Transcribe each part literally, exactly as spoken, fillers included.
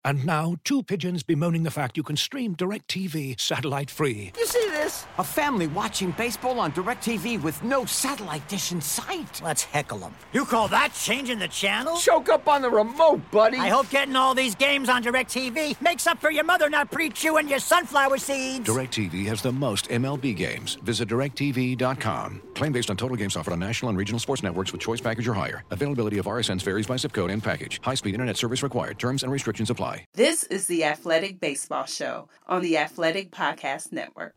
And now, two pigeons bemoaning the fact you can stream DirecTV satellite-free. You see this? A family watching baseball on DirecTV with no satellite dish in sight. Let's heckle them. You call that changing the channel? Choke up on the remote, buddy. I hope getting all these games on DirecTV makes up for your mother not pre-chewing your sunflower seeds. DirecTV has the most M L B games. Visit direct T V dot com. Claim based on total games offered on national and regional sports networks with choice package or higher. Availability of R S Ns varies by zip code and package. High-speed internet service required. Terms and restrictions apply. This is the Athletic Baseball Show on the Athletic Podcast Network.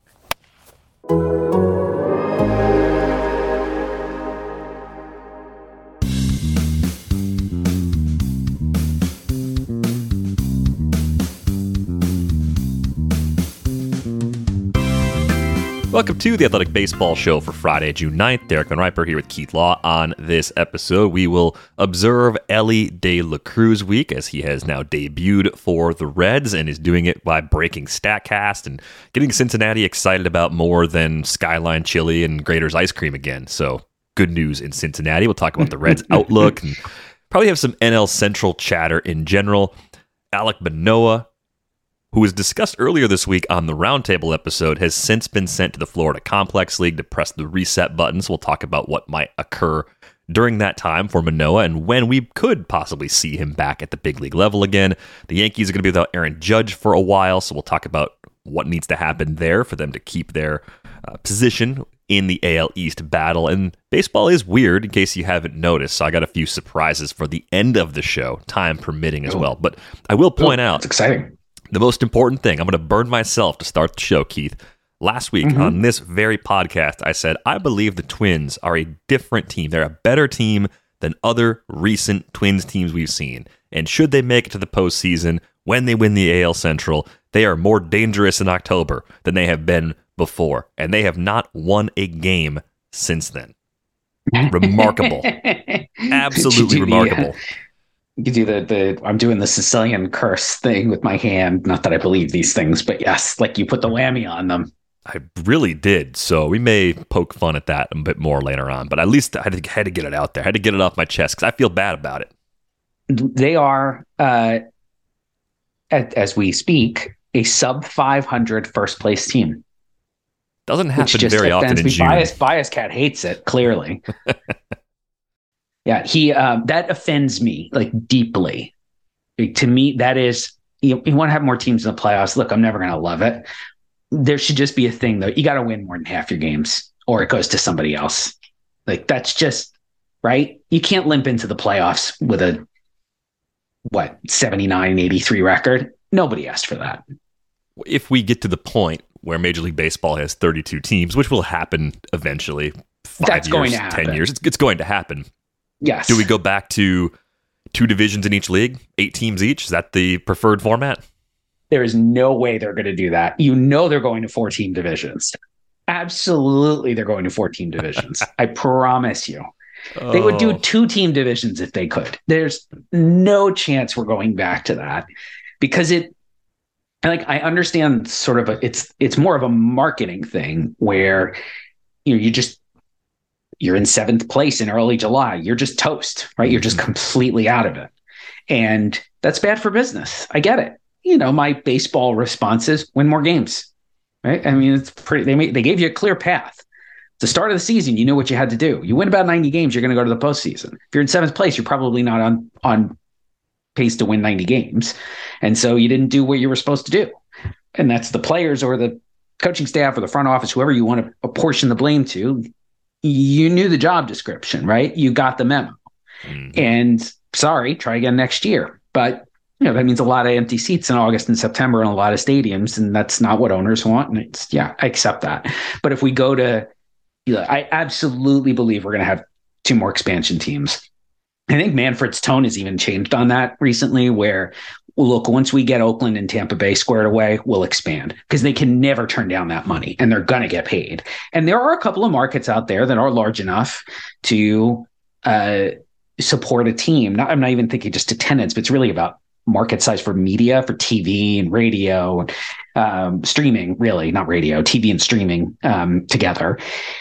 Welcome to the Athletic Baseball Show for Friday, June ninth. Derek Van Riper here with Keith Law. On this episode, we will observe Elly De La Cruz week as he has now debuted for the Reds and is doing it by breaking StatCast and getting Cincinnati excited about more than Skyline Chili and Grater's ice cream again. So good news in Cincinnati. We'll talk about the Reds' outlook and probably have some N L Central chatter in general. Alek Manoah, who was discussed earlier this week on the Roundtable episode, has since been sent to the Florida Complex League to press the reset button. So we'll talk about what might occur during that time for Manoah and when we could possibly see him back at the big league level again. The Yankees are going to be without Aaron Judge for a while, so we'll talk about what needs to happen there for them to keep their uh, position in the A L East battle. And baseball is weird, in case you haven't noticed, so I got a few surprises for the end of the show, time permitting as well. But I will point oh, out... It's exciting. The most important thing, I'm going to burn myself to start the show, Keith. Last week mm-hmm. on this very podcast, I said, I believe the Twins are a different team. They're a better team than other recent Twins teams we've seen. And should they make it to the postseason, when they win the A L Central, they are more dangerous in October than they have been before. And they have not won a game since then. Remarkable. Absolutely remarkable. You could do the, the, I'm doing the Sicilian curse thing with my hand. Not that I believe these things, but yes, like you put the whammy on them. I really did. So we may poke fun at that a bit more later on, but at least I had to, had to get it out there. I had to get it off my chest because I feel bad about it. They are, uh, as we speak, a sub five hundred first place team. Doesn't happen very often in June. Bias, Bias Cat hates it, clearly. Yeah, he um, that offends me like deeply. To me, that is you, you want to have more teams in the playoffs. Look, I'm never going to love it. There should just be a thing though. You got to win more than half your games, or it goes to somebody else. Like that's just right. You can't limp into the playoffs with a what seventy-nine eighty-three record. Nobody asked for that. If we get to the point where Major League Baseball has thirty-two teams, which will happen eventually, five that's years, going to happen. ten years, it's, it's going to happen. Yes. Do we go back to two divisions in each league, eight teams each? Is that the preferred format? There is no way they're going to do that. You know they're going to four-team divisions. Absolutely, they're going to four-team divisions. I promise you. Oh. They would do two-team divisions if they could. There's no chance we're going back to that because it. Like I understand, sort of a, it's it's more of a marketing thing where you know you just. You're in seventh place in early July. You're just toast, right? You're just completely out of it. And that's bad for business. I get it. You know, my baseball response is win more games, right? I mean, it's pretty, they made, they gave you a clear path. At the start of the season, you knew what you had to do. You win about ninety games, you're going to go to the postseason. If you're in seventh place, you're probably not on, on pace to win ninety games. And so you didn't do what you were supposed to do. And that's the players or the coaching staff or the front office, whoever you want to apportion the blame to. You knew the job description, right? You got the memo. Mm-hmm. And sorry, try again next year. But you know, that means a lot of empty seats in August and September in a lot of stadiums, and that's not what owners want. And it's yeah, I accept that. But if we go to, you know, I absolutely believe we're going to have two more expansion teams. I think Manfred's tone has even changed on that recently, where well, look, once we get Oakland and Tampa Bay squared away, we'll expand because they can never turn down that money and they're going to get paid. And there are a couple of markets out there that are large enough to uh, support a team. Not, I'm not even thinking just attendance, but it's really about market size for media, for T V and radio, um, streaming, really, not radio, T V and streaming um, together.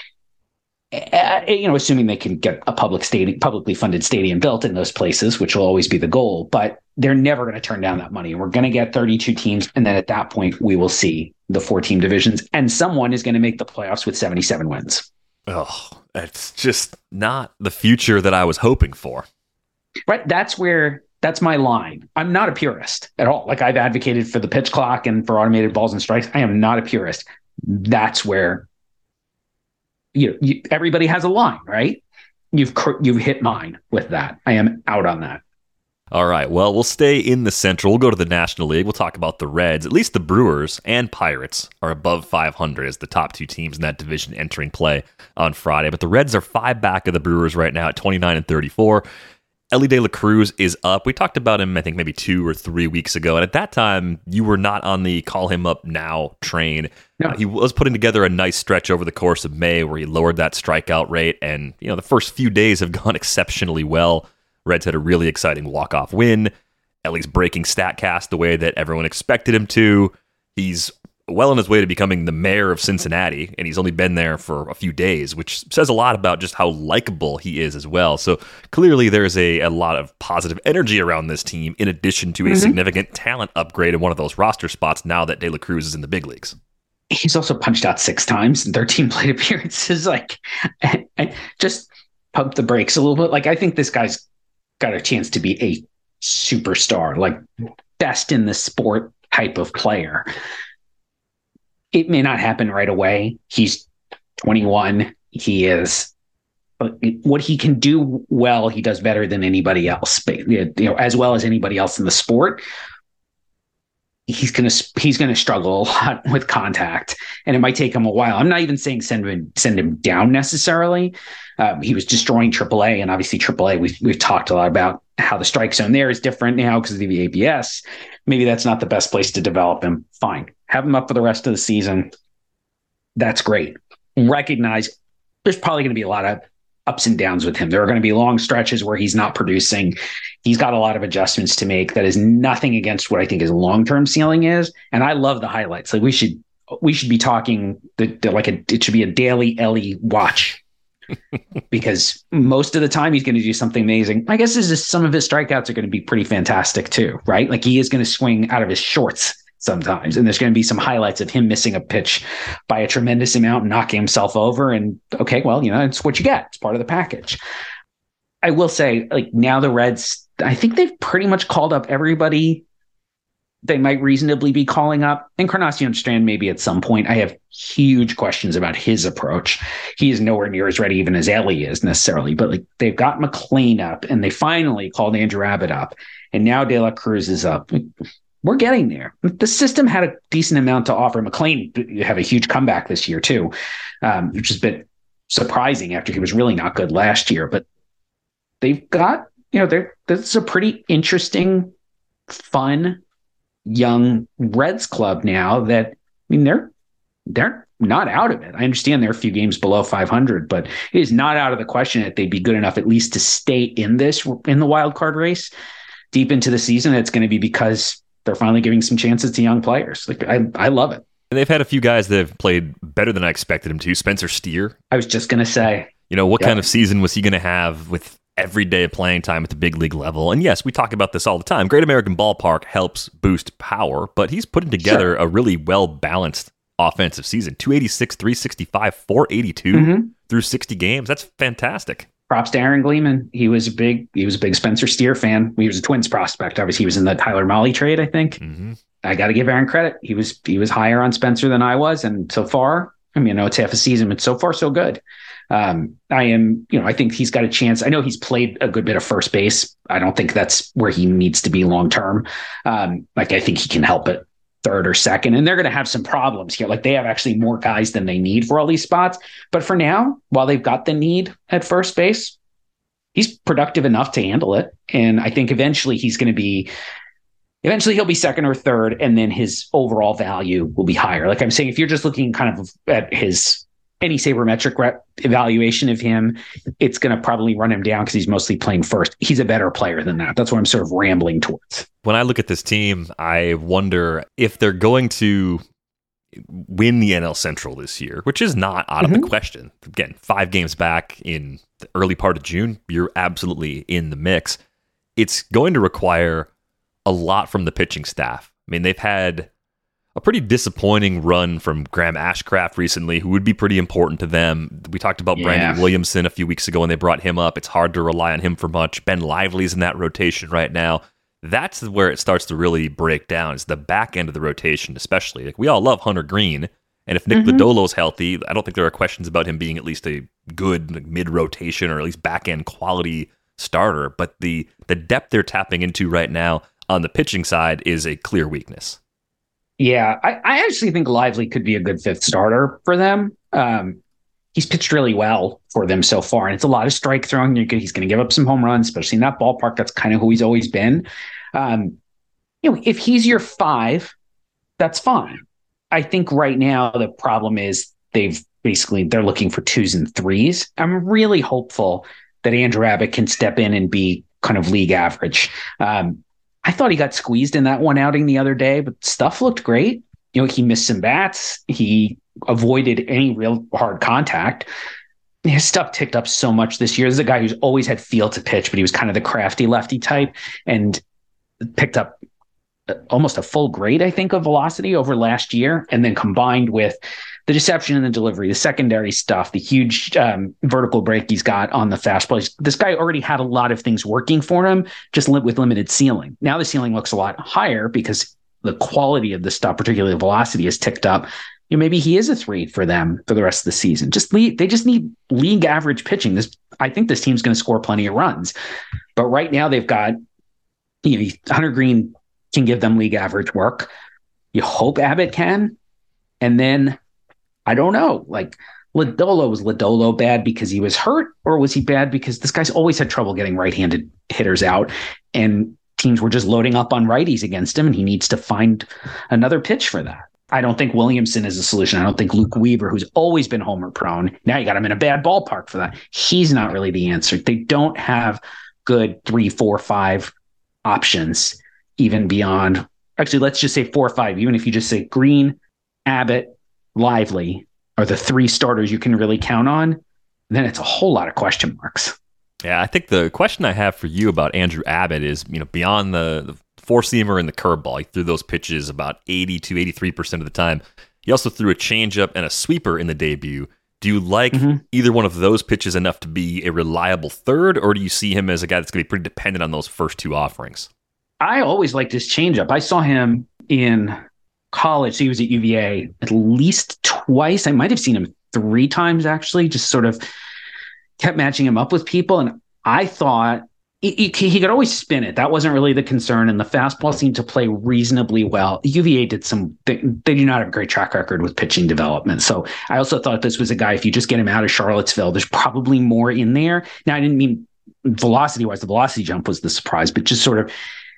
Uh, you know, assuming they can get a public stadium, publicly funded stadium built in those places, which will always be the goal. But they're never going to turn down that money. And we're going to get thirty-two teams. And then at that point, we will see the four team divisions, and someone is going to make the playoffs with seventy-seven wins. Oh, it's just not the future that I was hoping for. Right. That's where, that's my line. I'm not a purist at all. Like, I've advocated for the pitch clock and for automated balls and strikes. I am not a purist. That's where, you know, you, everybody has a line, right? You've, you've hit mine with that. I am out on that. All right, well, we'll stay in the Central. We'll go to the National League. We'll talk about the Reds. At least the Brewers and Pirates are above five hundred as the top two teams in that division entering play on Friday. But the Reds are five back of the Brewers right now at twenty-nine and thirty-four. Elly De La Cruz is up. We talked about him, I think, maybe two or three weeks ago. And at that time, you were not on the call him up now train. No. Uh, he was putting together a nice stretch over the course of May where he lowered that strikeout rate. And, you know, the first few days have gone exceptionally well. Reds had a really exciting walk-off win. Elly's breaking StatCast the way that everyone expected him to. He's well on his way to becoming the mayor of Cincinnati, and he's only been there for a few days, which says a lot about just how likable he is as well. So clearly there's a, a lot of positive energy around this team, in addition to a mm-hmm. significant talent upgrade in one of those roster spots now that De La Cruz is in the big leagues. He's also punched out six times in thirteen plate appearances. Like, I, I just pump the brakes a little bit. Like, I think this guy's got a chance to be a superstar, like best in the sport type of player. It may not happen right away. He's twenty-one. He is what he can do well. He does better than anybody else, you know, as well as anybody else in the sport. He's gonna he's gonna struggle a lot with contact, and it might take him a while. I'm not even saying send him send him down necessarily. Um, he was destroying triple A, and obviously triple A. We've we've talked a lot about how the strike zone there is different now because of the A B S. Maybe that's not the best place to develop him. Fine, have him up for the rest of the season. That's great. Recognize there's probably going to be a lot of ups and downs with him. There are going to be long stretches where he's not producing. He's got a lot of adjustments to make. That is nothing against what I think his long-term ceiling is. And I love the highlights. Like we should, we should be talking the, the, like a, it should be a daily Elly watch because most of the time he's going to do something amazing. I guess is some of his strikeouts are going to be pretty fantastic too, right? Like he is going to swing out of his shorts sometimes. And there's going to be some highlights of him missing a pitch by a tremendous amount and knocking himself over. And okay, well, you know, it's what you get. It's part of the package. I will say, like, now the Reds, I think they've pretty much called up everybody they might reasonably be calling up. Encarnacion Strand, maybe at some point. I have huge questions about his approach. He is nowhere near as ready even as Elly is necessarily, but like they've got McLean up and they finally called Andrew Abbott up. And now De La Cruz is up. We're getting there. The system had a decent amount to offer. McLean have a huge comeback this year too, um, which has been surprising after he was really not good last year. But they've got, you know, they're, this is a pretty interesting, fun, young Reds club now that, I mean, they're, they're not out of it. I understand they're a few games below five hundred, but it is not out of the question that they'd be good enough at least to stay in this, in the wild card race deep into the season. It's going to be because they're finally giving some chances to young players. Like I, I love it. And they've had a few guys that have played better than I expected them to. Spencer Steer. I was just going to say, you know, what yeah. kind of season was he going to have with every day of playing time at the big league level? And yes, we talk about this all the time. Great American Ballpark helps boost power, but he's putting together sure. a really well-balanced offensive season. two eighty-six, three sixty-five, four eighty-two mm-hmm. through sixty games. That's fantastic. Props to Aaron Gleeman. He was a big, he was a big Spencer Steer fan. He was a Twins prospect. Obviously, he was in the Tyler Mahle trade, I think. Mm-hmm. I got to give Aaron credit. He was, he was higher on Spencer than I was. And so far, I mean, I know it's half a season, but so far, so good. Um, I am, you know, I think he's got a chance. I know he's played a good bit of first base. I don't think that's where he needs to be long-term. Um, like, I think he can help it third or second, and they're going to have some problems here. Like they have actually more guys than they need for all these spots. But for now, while they've got the need at first base, he's productive enough to handle it. And I think eventually he's going to be, eventually he'll be second or third, and then his overall value will be higher. Like I'm saying, if you're just looking kind of at his, any sabermetric rep evaluation of him, it's going to probably run him down because he's mostly playing first. He's a better player than that. That's what I'm sort of rambling towards. When I look at this team, I wonder if they're going to win the N L Central this year, which is not out of mm-hmm. the question. Again, five games back in the early part of June, you're absolutely in the mix. It's going to require a lot from the pitching staff. I mean, they've had a pretty disappointing run from Graham Ashcraft recently, who would be pretty important to them. We talked about yeah. Brandon Williamson a few weeks ago when they brought him up. It's hard to rely on him for much. Ben Lively's in that rotation right now. That's where it starts to really break down. It's the back end of the rotation, especially. Like, we all love Hunter Green, and if Nick mm-hmm. Lodolo's healthy, I don't think there are questions about him being at least a good like, mid-rotation or at least back-end quality starter. But the the depth they're tapping into right now on the pitching side is a clear weakness. Yeah, I, I actually think Lively could be a good fifth starter for them. Um, he's pitched really well for them so far, and it's a lot of strike throwing. He's going to give up some home runs, especially in that ballpark. That's kind of who he's always been. Um, you know, if he's your five, that's fine. I think right now the problem is they've basically they're looking for twos and threes. I'm really hopeful that Andrew Abbott can step in and be kind of league average. Um, I thought he got squeezed in that one outing the other day, but stuff looked great. You know, he missed some bats. He avoided any real hard contact. His stuff ticked up so much this year. This is a guy who's always had feel to pitch, but he was kind of the crafty lefty type and picked up almost a full grade, I think, of velocity over last year. And then combined with the deception in the delivery, the secondary stuff, the huge um, vertical break he's got on the fastball. This guy already had a lot of things working for him, just with limited ceiling. Now the ceiling looks a lot higher because the quality of the stuff, particularly the velocity, has ticked up. You know, maybe he is a three for them for the rest of the season. Just league, they just need league average pitching. This, I think this team's going to score plenty of runs. But right now they've got, you know, Hunter Green can give them league average work. You hope Abbott can. And then, I don't know, like Lodolo, was Lodolo bad because he was hurt, or was he bad because this guy's always had trouble getting right-handed hitters out and teams were just loading up on righties against him and he needs to find another pitch for that. I don't think Williamson is a solution. I don't think Luke Weaver, who's always been homer prone, now you got him in a bad ballpark for that. He's not really the answer. They don't have good three, four, five options, even beyond, actually, let's just say four or five, even if you just say Green, Abbott, Lively are the three starters you can really count on, then it's a whole lot of question marks. Yeah, I think the question I have for you about Andrew Abbott is, you know, beyond the, the four-seamer and the curveball, he threw those pitches about eighty to eighty-three percent of the time. He also threw a changeup and a sweeper in the debut. Do you like mm-hmm. either one of those pitches enough to be a reliable third, or do you see him as a guy that's going to be pretty dependent on those first two offerings? I always liked his changeup. I saw him in college. So he was at U V A at least twice. I might have seen him three times, actually, just sort of kept matching him up with people. And I thought he, he, he could always spin it. That wasn't really the concern. And the fastball seemed to play reasonably well. U V A did some, they, they do not have a great track record with pitching development. So I also thought this was a guy, if you just get him out of Charlottesville, there's probably more in there. Now, I didn't mean velocity wise, the velocity jump was the surprise, but just sort of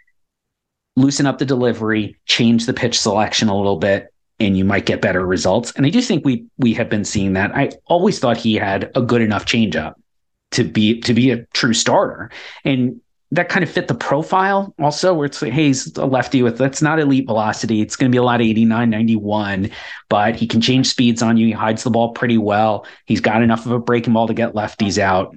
loosen up the delivery, change the pitch selection a little bit, and you might get better results. And I do think we we have been seeing that. I always thought he had a good enough changeup to be to be a true starter. And that kind of fit the profile also, where it's like, hey, he's a lefty with, that's not elite velocity. It's going to be a lot of eighty-nine, ninety-one, but he can change speeds on you. He hides the ball pretty well. He's got enough of a breaking ball to get lefties out.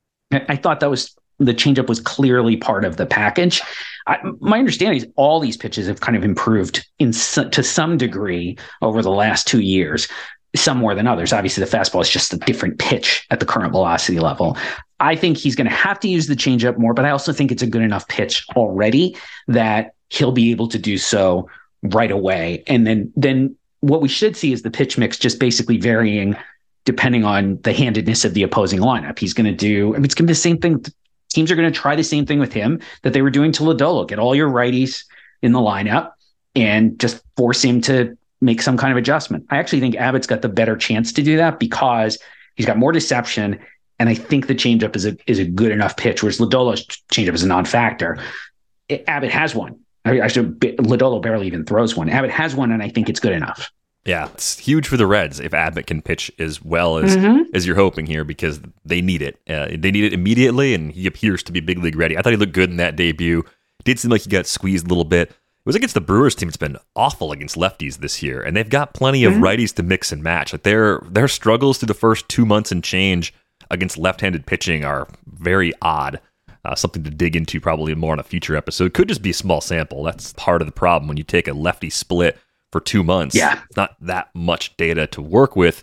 I thought that was, the changeup was clearly part of the package. I, my understanding is all these pitches have kind of improved in to some degree over the last two years, some more than others. Obviously, the fastball is just a different pitch at the current velocity level. I think he's going to have to use the changeup more, but I also think it's a good enough pitch already that he'll be able to do so right away. And then, then what we should see is the pitch mix just basically varying depending on the handedness of the opposing lineup. He's going to do, I mean, it's going to be the same thing. Teams are going to try the same thing with him that they were doing to Lodolo. Get all your righties in the lineup and just force him to make some kind of adjustment. I actually think Abbott's got the better chance to do that because he's got more deception, and I think the changeup is a is a good enough pitch, whereas Lodolo's changeup is a non-factor. It, Abbott has one. I actually, Lodolo barely even throws one. Abbott has one, and I think it's good enough. Yeah, it's huge for the Reds if Abbott can pitch as well as mm-hmm. as you're hoping here, because they need it. Uh, they need it immediately, and he appears to be big league ready. I thought he looked good in that debut. Did seem like he got squeezed a little bit. It was against the Brewers team. It's been awful against lefties this year, and they've got plenty of mm-hmm. righties to mix and match. Like their their struggles through the first two months and change against left-handed pitching are very odd. Uh, something to dig into probably more on a future episode. Could just be a small sample. That's part of the problem when you take a lefty split for two months. Yeah. It's not that much data to work with.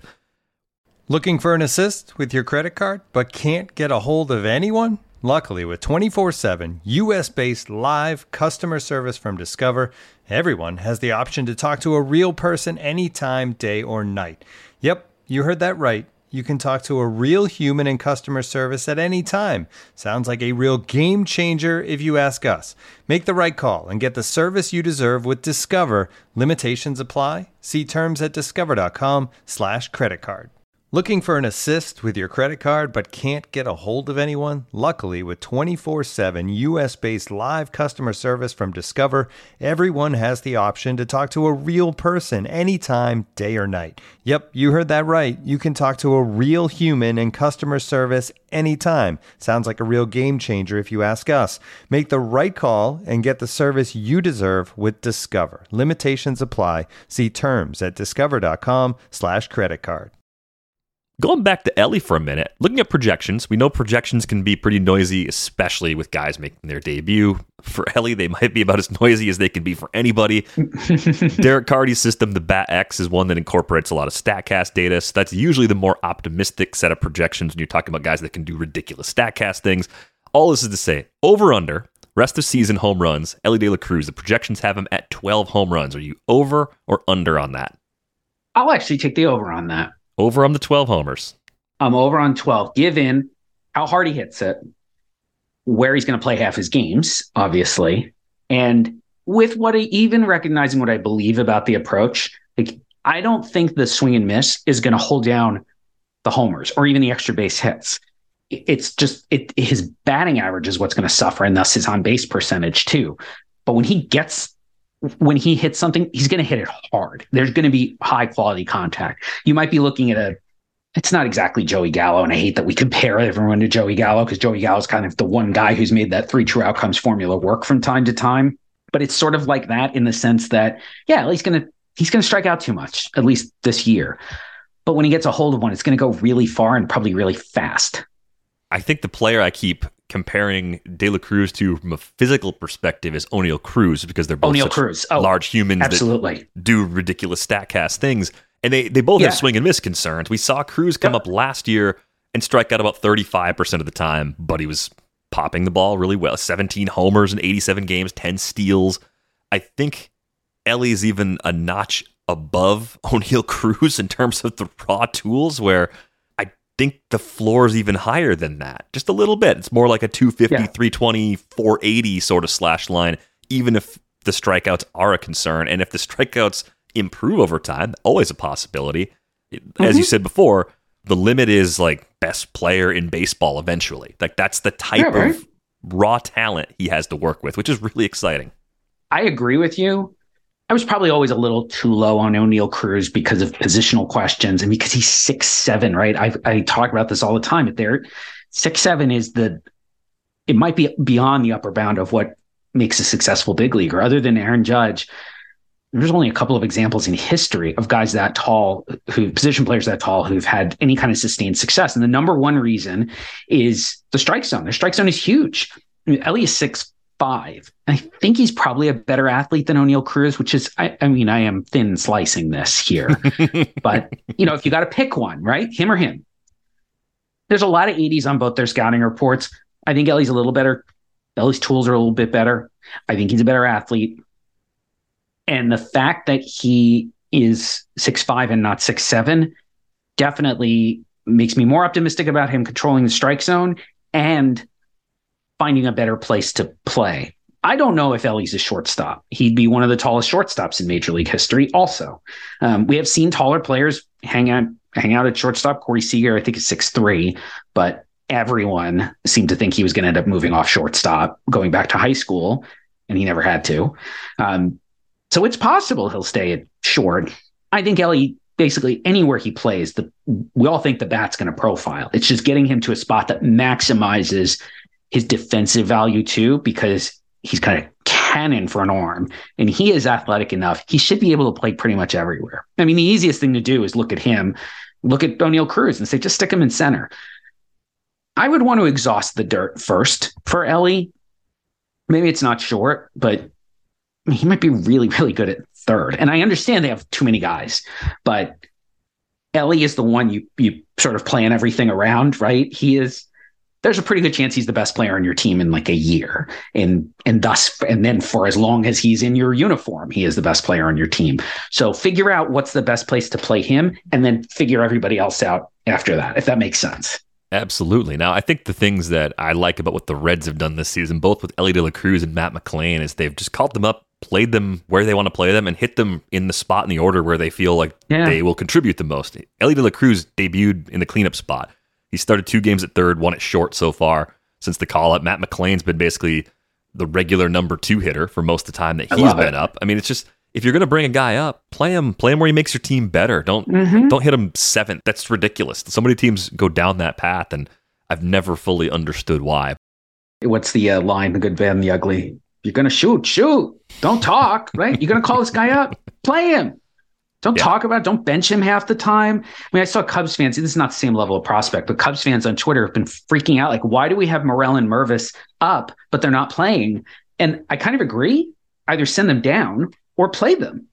Looking for an assist with your credit card, but can't get a hold of anyone? Luckily, with twenty-four seven U S-based live customer service from Discover, everyone has the option to talk to a real person anytime, day or night. Yep, you heard that right. You can talk to a real human in customer service at any time. Sounds like a real game changer if you ask us. Make the right call and get the service you deserve with Discover. Limitations apply. See terms at discover.com slash credit card. Looking for an assist with your credit card but can't get a hold of anyone? Luckily, with twenty-four seven U S-based live customer service from Discover, everyone has the option to talk to a real person anytime, day or night. Yep, you heard that right. You can talk to a real human in customer service anytime. Sounds like a real game changer if you ask us. Make the right call and get the service you deserve with Discover. Limitations apply. See terms at discover.com slash credit card. Going back to Elly for a minute, looking at projections, we know projections can be pretty noisy, especially with guys making their debut. For Elly, they might be about as noisy as they can be for anybody. Derek Carty's system, the Bat X, is one that incorporates a lot of StatCast data, so that's usually the more optimistic set of projections when you're talking about guys that can do ridiculous StatCast things. All this is to say, over-under, rest of season home runs, Elly De La Cruz, the projections have him at twelve home runs. Are you over or under on that? I'll actually take the over on that. Over on the twelve homers. I'm over on twelve, given how hard he hits it, where he's going to play half his games, obviously, and with what I, even recognizing what I believe about the approach, like I don't think the swing and miss is going to hold down the homers or even the extra base hits. It's just it, his batting average is what's going to suffer, and thus his on base percentage too. But when he gets when he hits something, he's going to hit it hard. There's going to be high quality contact. You might be looking at a, it's not exactly Joey Gallo. And I hate that we compare everyone to Joey Gallo because Joey Gallo is kind of the one guy who's made that three true outcomes formula work from time to time. But it's sort of like that in the sense that, yeah, he's going to, he's going to strike out too much, at least this year. But when he gets a hold of one, it's going to go really far and probably really fast. I think the player I keep comparing De La Cruz to from a physical perspective is O'Neal Cruz, because they're both O'Neal such Cruz. Oh, large humans absolutely. that do ridiculous StatCast things. And they, they both Yeah. have swing and miss concerns. We saw Cruz come Yep. up last year and strike out about thirty-five percent of the time, but he was popping the ball really well. seventeen homers in eighty-seven games, ten steals. I think Elly's even a notch above O'Neal Cruz in terms of the raw tools, where I think the floor is even higher than that. Just a little bit. It's more like a two fifty, Yeah. three twenty, four eighty sort of slash line, even if the strikeouts are a concern. And if the strikeouts improve over time, always a possibility. Mm-hmm. As you said before, the limit is like best player in baseball eventually. Like that's the type Yeah, right. of raw talent he has to work with, which is really exciting. I agree with you. I was probably always a little too low on O'Neal Cruz because of positional questions and because he's six seven, right? I I talk about this all the time. If they're six seven is the, it might be beyond the upper bound of what makes a successful big leaguer. Other than Aaron Judge, there's only a couple of examples in history of guys that tall, who position players that tall, who've had any kind of sustained success. And the number one reason is the strike zone. Their strike zone is huge. I mean, Elly is six five. I think he's probably a better athlete than O'Neal Cruz, which is, I, I mean, I am thin slicing this here, but you know, if you got to pick one, right? Him or him. There's a lot of eighties on both their scouting reports. I think Elly's a little better. Elly's tools are a little bit better. I think he's a better athlete. And the fact that he is six five and not six seven definitely makes me more optimistic about him controlling the strike zone and finding a better place to play. I don't know if Elly's a shortstop. He'd be one of the tallest shortstops in Major League history also. Um, we have seen taller players hang out, hang out at shortstop. Corey Seager, I think, is six three, but everyone seemed to think he was going to end up moving off shortstop going back to high school, and he never had to. Um, so it's possible he'll stay at short. I think Elly, basically anywhere he plays, the, we all think the bat's going to profile. It's just getting him to a spot that maximizes his defensive value too, because he's kind of cannon for an arm and he is athletic enough. He should be able to play pretty much everywhere. I mean, the easiest thing to do is look at him, look at O'Neal Cruz and say, just stick him in center. I would want to exhaust the dirt first for Elly. Maybe it's not short, but he might be really, really good at third. And I understand they have too many guys, but Elly is the one you you sort of plan everything around, right? He is. There's a pretty good chance he's the best player on your team in like a year, and and thus and then for as long as he's in your uniform, he is the best player on your team. So figure out what's the best place to play him, and then figure everybody else out after that, if that makes sense. Absolutely. Now, I think the things that I like about what the Reds have done this season, both with Elly De La Cruz and Matt McLain, is they've just called them up, played them where they want to play them, and hit them in the spot in the order where they feel like yeah. they will contribute the most. Elly De La Cruz debuted in the cleanup spot. He started two games at third, one at short so far since the call-up. Matt McLain's been basically the regular number two hitter for most of the time that he's been it. up. I mean, it's just, if you're going to bring a guy up, play him, play him where he makes your team better. Don't mm-hmm. don't hit him seventh. That's ridiculous. So many teams go down that path, and I've never fully understood why. What's the uh, line, the good, bad, and the ugly? You're going to shoot, shoot. Don't talk, right? You're going to call this guy up, play him. Don't yeah. talk about it. Don't bench him half the time. I mean, I saw Cubs fans, this is not the same level of prospect, but Cubs fans on Twitter have been freaking out. Like, why do we have Morel and Mervis up, but they're not playing? And I kind of agree. Either send them down or play them.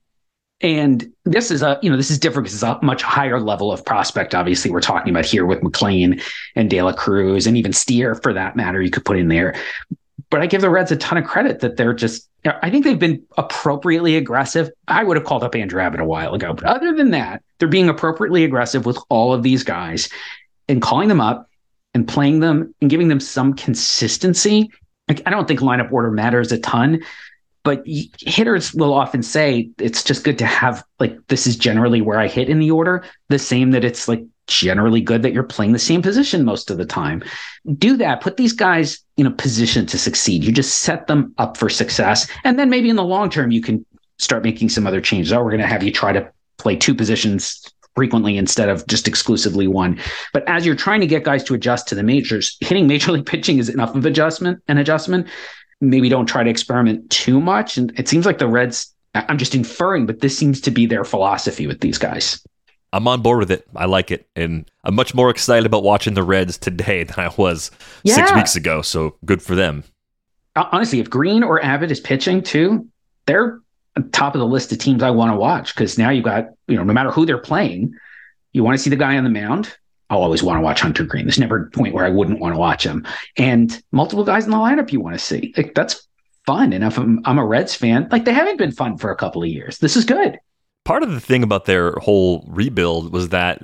And this is a, you know, this is different because it's a much higher level of prospect. Obviously, we're talking about here with McLain and De La Cruz and even Steer, for that matter, you could put in there. But I give the Reds a ton of credit that they're just, I think they've been appropriately aggressive. I would have called up Andrew Abbott a while ago. But other than that, they're being appropriately aggressive with all of these guys and calling them up and playing them and giving them some consistency. Like, I don't think lineup order matters a ton. But hitters will often say it's just good to have, like, this is generally where I hit in the order, the same that it's like generally good that you're playing the same position most of the time. Do that. Put these guys in a position to succeed. You just set them up for success. And then maybe in the long term, you can start making some other changes. Oh, we're going to have you try to play two positions frequently instead of just exclusively one. But as you're trying to get guys to adjust to the majors, hitting major league pitching is enough of adjustment and adjustment. Maybe don't try to experiment too much. And it seems like the Reds, I'm just inferring, but this seems to be their philosophy with these guys. I'm on board with it. I like it. And I'm much more excited about watching the Reds today than I was yeah. six weeks ago. So good for them. Honestly, if Green or Abbott is pitching too, they're top of the list of teams I want to watch, because now you've got, you know, no matter who they're playing, you want to see the guy on the mound. I'll always want to watch Hunter Green. There's never a point where I wouldn't want to watch him. And multiple guys in the lineup you want to see. Like, that's fun. And if I'm, I'm a Reds fan, like, they haven't been fun for a couple of years. This is good. Part of the thing about their whole rebuild was that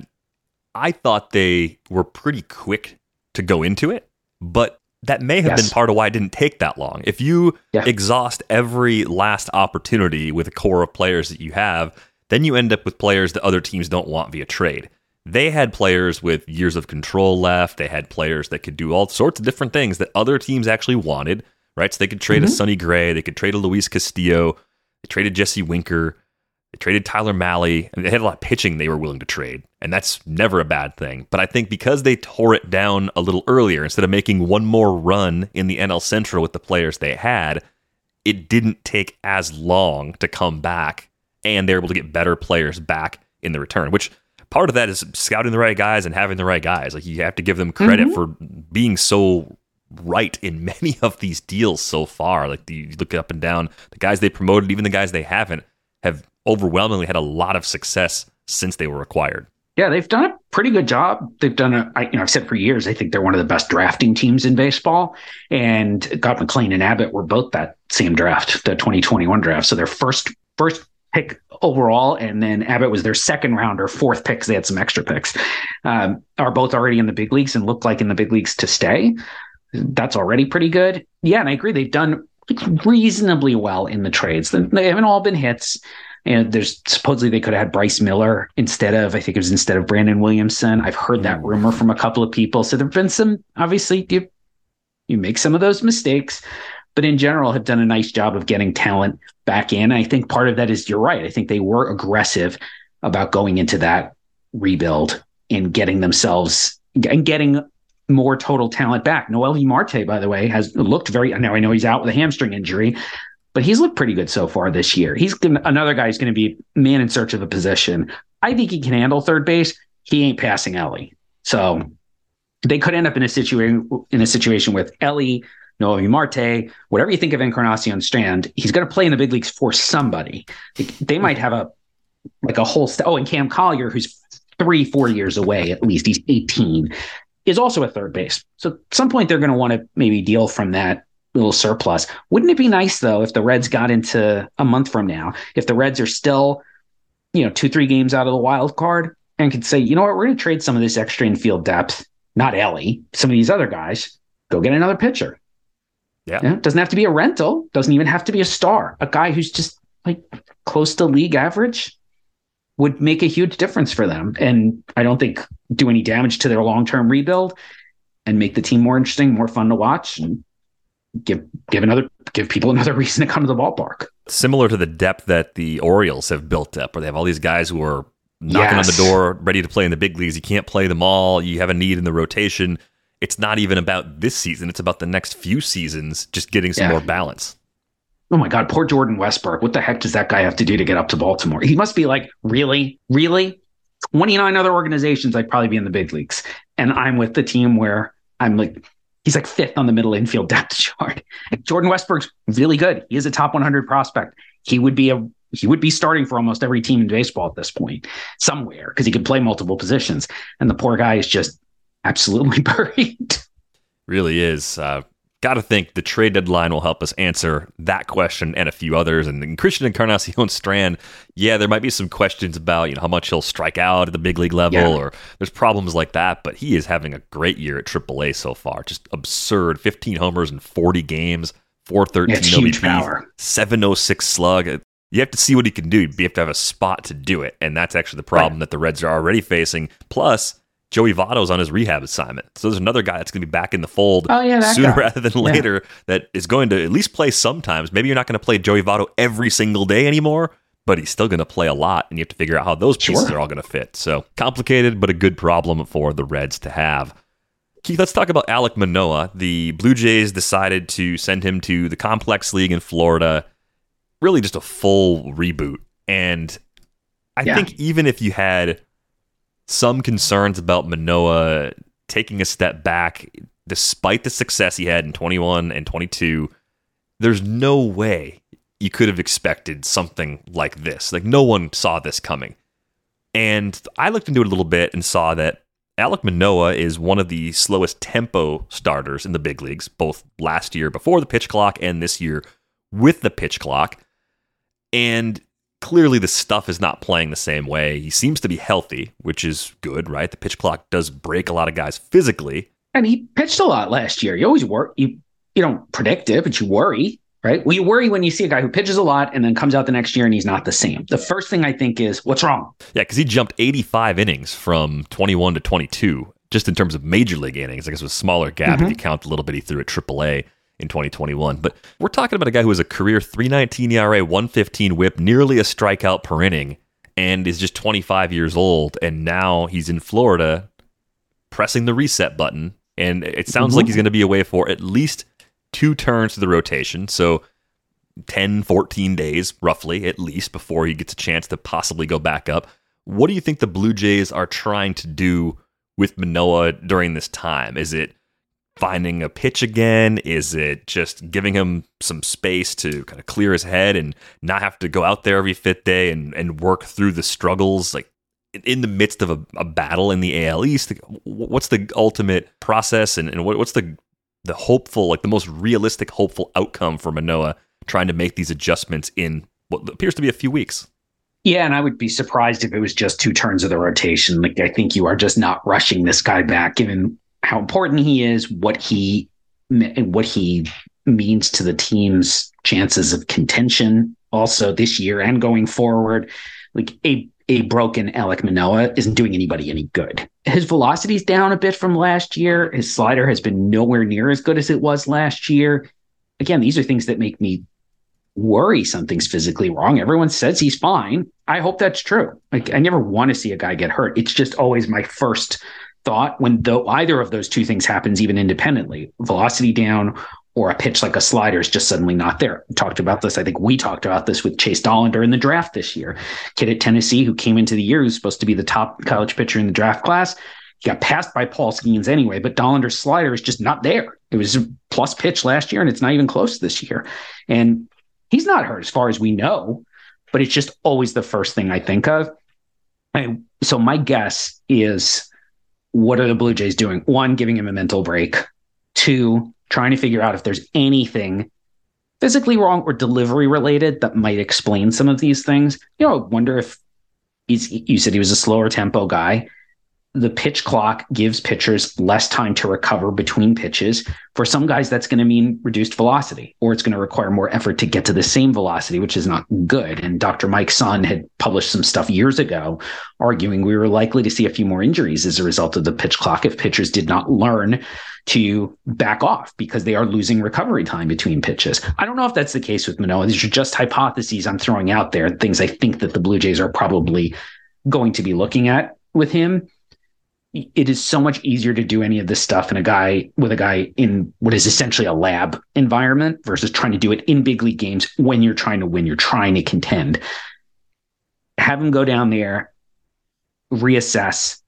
I thought they were pretty quick to go into it, but that may have yes. been part of why it didn't take that long. If you yeah. exhaust every last opportunity with a core of players that you have, then you end up with players that other teams don't want via trade. They had players with years of control left. They had players that could do all sorts of different things that other teams actually wanted, right? So they could trade mm-hmm. a Sonny Gray. They could trade a Luis Castillo. They traded Jesse Winker. They traded Tyler Mahle. And they had a lot of pitching they were willing to trade. And that's never a bad thing. But I think because they tore it down a little earlier, instead of making one more run in the N L Central with the players they had, it didn't take as long to come back. And they're able to get better players back in the return, which... part of that is scouting the right guys and having the right guys. Like, you have to give them credit mm-hmm. for being so right in many of these deals so far. Like, you look up and down, the guys they promoted, even the guys they haven't, have overwhelmingly had a lot of success since they were acquired. Yeah, they've done a pretty good job. They've done a, I, you know, I've said for years, I think they're one of the best drafting teams in baseball. And God, McLain and Abbott were both that same draft, the twenty twenty-one draft. So their first first pick overall, and then Abbott was their second round or fourth pick, because they had some extra picks, um, are both already in the big leagues and look like in the big leagues to stay. That's already pretty good. Yeah, and I agree. They've done reasonably well in the trades. They haven't all been hits. And there's supposedly they could have had Bryce Miller instead of, I think it was instead of Brandon Williamson. I've heard that rumor from a couple of people. So there've been some, obviously, you, you make some of those mistakes, but in general have done a nice job of getting talent back in. I think part of that is, you're right. I think they were aggressive about going into that rebuild and getting themselves and getting more total talent back. Noelvi Marte, by the way, has looked very, now I know he's out with a hamstring injury, but he's looked pretty good so far this year. He's gonna, another guy who's going to be man in search of a position. I think he can handle third base. He ain't passing Elly. So they could end up in a situation in a situation with Ellie, Noelvi Marte, whatever you think of Encarnacion Strand, he's going to play in the big leagues for somebody. They might have a like a whole st- oh, and Cam Collier, who's three, four years away at least, he's eighteen, is also a third base. So at some point they're going to want to maybe deal from that little surplus. Wouldn't it be nice though if the Reds got into a month from now, if the Reds are still, you know, two, three games out of the wild card and could say, you know what, we're going to trade some of this extra infield depth, not Ellie, some of these other guys, go get another pitcher. Yeah. You know, doesn't have to be a rental. Doesn't even have to be a star. A guy who's just like close to league average would make a huge difference for them. And I don't think do any damage to their long-term rebuild and make the team more interesting, more fun to watch, and give give another give people another reason to come to the ballpark. Similar to the depth that the Orioles have built up, where they have all these guys who are knocking Yes. on the door, ready to play in the big leagues. You can't play them all. You have a need in the rotation. It's not even about this season. It's about the next few seasons, just getting some Yeah. more balance. Oh my God, poor Jordan Westberg. What the heck does that guy have to do to get up to Baltimore? He must be like, really? Really? twenty-nine other organizations, I'd probably be in the big leagues. And I'm with the team where I'm like, he's like fifth on the middle infield depth chart. Jordan Westberg's really good. He is a top one hundred prospect. He would be a he would be starting for almost every team in baseball at this point, somewhere, because he could play multiple positions. And the poor guy is just absolutely buried. Really is. Uh, Got to think the trade deadline will help us answer that question and a few others. And, and Christian Encarnacion Strand, yeah, there might be some questions about, you know, how much he'll strike out at the big league level, Yeah. or there's problems like that. But he is having a great year at triple A so far. Just absurd. fifteen homers in forty games, four thirteen That's O B huge P, power. seven oh six slug. You have to see what he can do. You have to have a spot to do it. And that's actually the problem Right. that the Reds are already facing. Plus, Joey Votto's on his rehab assignment. So there's another guy that's going to be back in the fold Oh, yeah, that sooner guy. rather than Yeah. later that is going to at least play sometimes. Maybe you're not going to play Joey Votto every single day anymore, but he's still going to play a lot, and you have to figure out how those pieces Sure. are all going to fit. So complicated, but a good problem for the Reds to have. Keith, let's talk about Alek Manoah. The Blue Jays decided to send him to the Complex League in Florida. Really just a full reboot. And I Yeah. think even if you had some concerns about Manoah taking a step back, despite the success he had in twenty-one and twenty-two, there's no way you could have expected something like this. Like, no one saw this coming. And I looked into it a little bit and saw that Alek Manoah is one of the slowest tempo starters in the big leagues, both last year before the pitch clock and this year with the pitch clock. And clearly the stuff is not playing the same way. He seems to be healthy, which is good, right? The pitch clock does break a lot of guys physically. And he pitched a lot last year. You always worry. You you don't predict it, but you worry, right? Well, you worry when you see a guy who pitches a lot and then comes out the next year and he's not the same. The first thing I think is, what's wrong? Yeah, because he jumped eighty-five innings from twenty-one to twenty-two, just in terms of major league innings. I guess it was a smaller gap if you count the little bit he threw at triple A in twenty twenty-one. But we're talking about a guy who has a career three nineteen E R A, one fifteen whip, nearly a strikeout per inning, and is just twenty-five years old. And now he's in Florida pressing the reset button. And it sounds like he's going to be away for at least two turns to the rotation. So ten, fourteen days, roughly, at least, before he gets a chance to possibly go back up. What do you think the Blue Jays are trying to do with Manoah during this time? Is it finding a pitch again? Is it just giving him some space to kind of clear his head and not have to go out there every fifth day and, and work through the struggles? Like, in the midst of a, a battle in the A L East, what's the ultimate process, and, and what, what's the the hopeful, like the most realistic, hopeful outcome for Manoah trying to make these adjustments in what appears to be a few weeks? Yeah, and I would be surprised if it was just two turns of the rotation. Like, I think you are just not rushing this guy back, given how important he is, what he what he means to the team's chances of contention also this year and going forward. Like, a a broken Alek Manoah isn't doing anybody any good. His velocity's down a bit from last year. His slider has been nowhere near as good as it was last year. Again, these are things that make me worry something's physically wrong. Everyone says he's fine. I hope that's true. Like, I never want to see a guy get hurt. It's just always my first thought when though either of those two things happens, even independently, velocity down or a pitch like a slider is just suddenly not there. We talked about this. I think we talked about this with Chase Dollander in the draft this year. Kid at Tennessee who came into the year who's supposed to be the top college pitcher in the draft class, he got passed by Paul Skeens anyway, but Dollander's slider is just not there. It was a plus pitch last year, and it's not even close this year. And he's not hurt as far as we know, but it's just always the first thing I think of. And so my guess is, what are the Blue Jays doing? One, giving him a mental break. Two, trying to figure out if there's anything physically wrong or delivery related that might explain some of these things. You know, I wonder if he's, you said he was a slower tempo guy. The pitch clock gives pitchers less time to recover between pitches. For some guys, that's going to mean reduced velocity, or it's going to require more effort to get to the same velocity, which is not good. And Doctor Mike Sun had published some stuff years ago arguing we were likely to see a few more injuries as a result of the pitch clock if pitchers did not learn to back off because they are losing recovery time between pitches. I don't know if that's the case with Manoah. These are just hypotheses I'm throwing out there, things I think that the Blue Jays are probably going to be looking at with him. It is so much easier to do any of this stuff in a guy with a guy in what is essentially a lab environment versus trying to do it in big league games when you're trying to win, you're trying to contend. Have him go down there, reassess,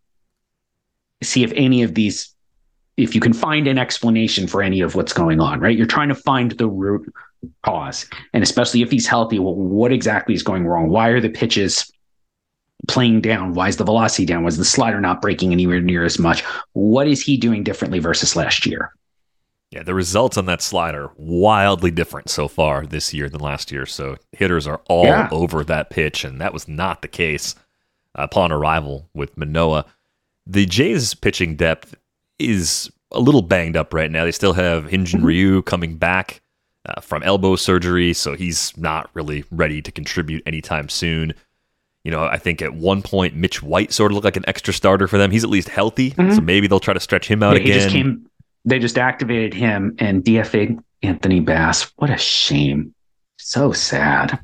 see if any of these, if you can find an explanation for any of what's going on, right? You're trying to find the root cause. And especially if he's healthy, well, what exactly is going wrong? Why are the pitches playing down? Why is the velocity down? Was the slider not breaking anywhere near as much? What is he doing differently versus last year? Yeah, the results on that slider wildly different so far this year than last year. So hitters are all yeah. over that pitch, and that was not the case upon arrival with Manoah. The Jays' pitching depth is a little banged up right now. They still have Hyun-Jin Ryu coming back uh, from elbow surgery, so he's not really ready to contribute anytime soon. You know, I think at one point, Mitch White sort of looked like an extra starter for them. He's at least healthy, mm-hmm. so maybe they'll try to stretch him out yeah, he again. Just came, they just activated him and D F A'd Anthony Bass. What a shame. So sad.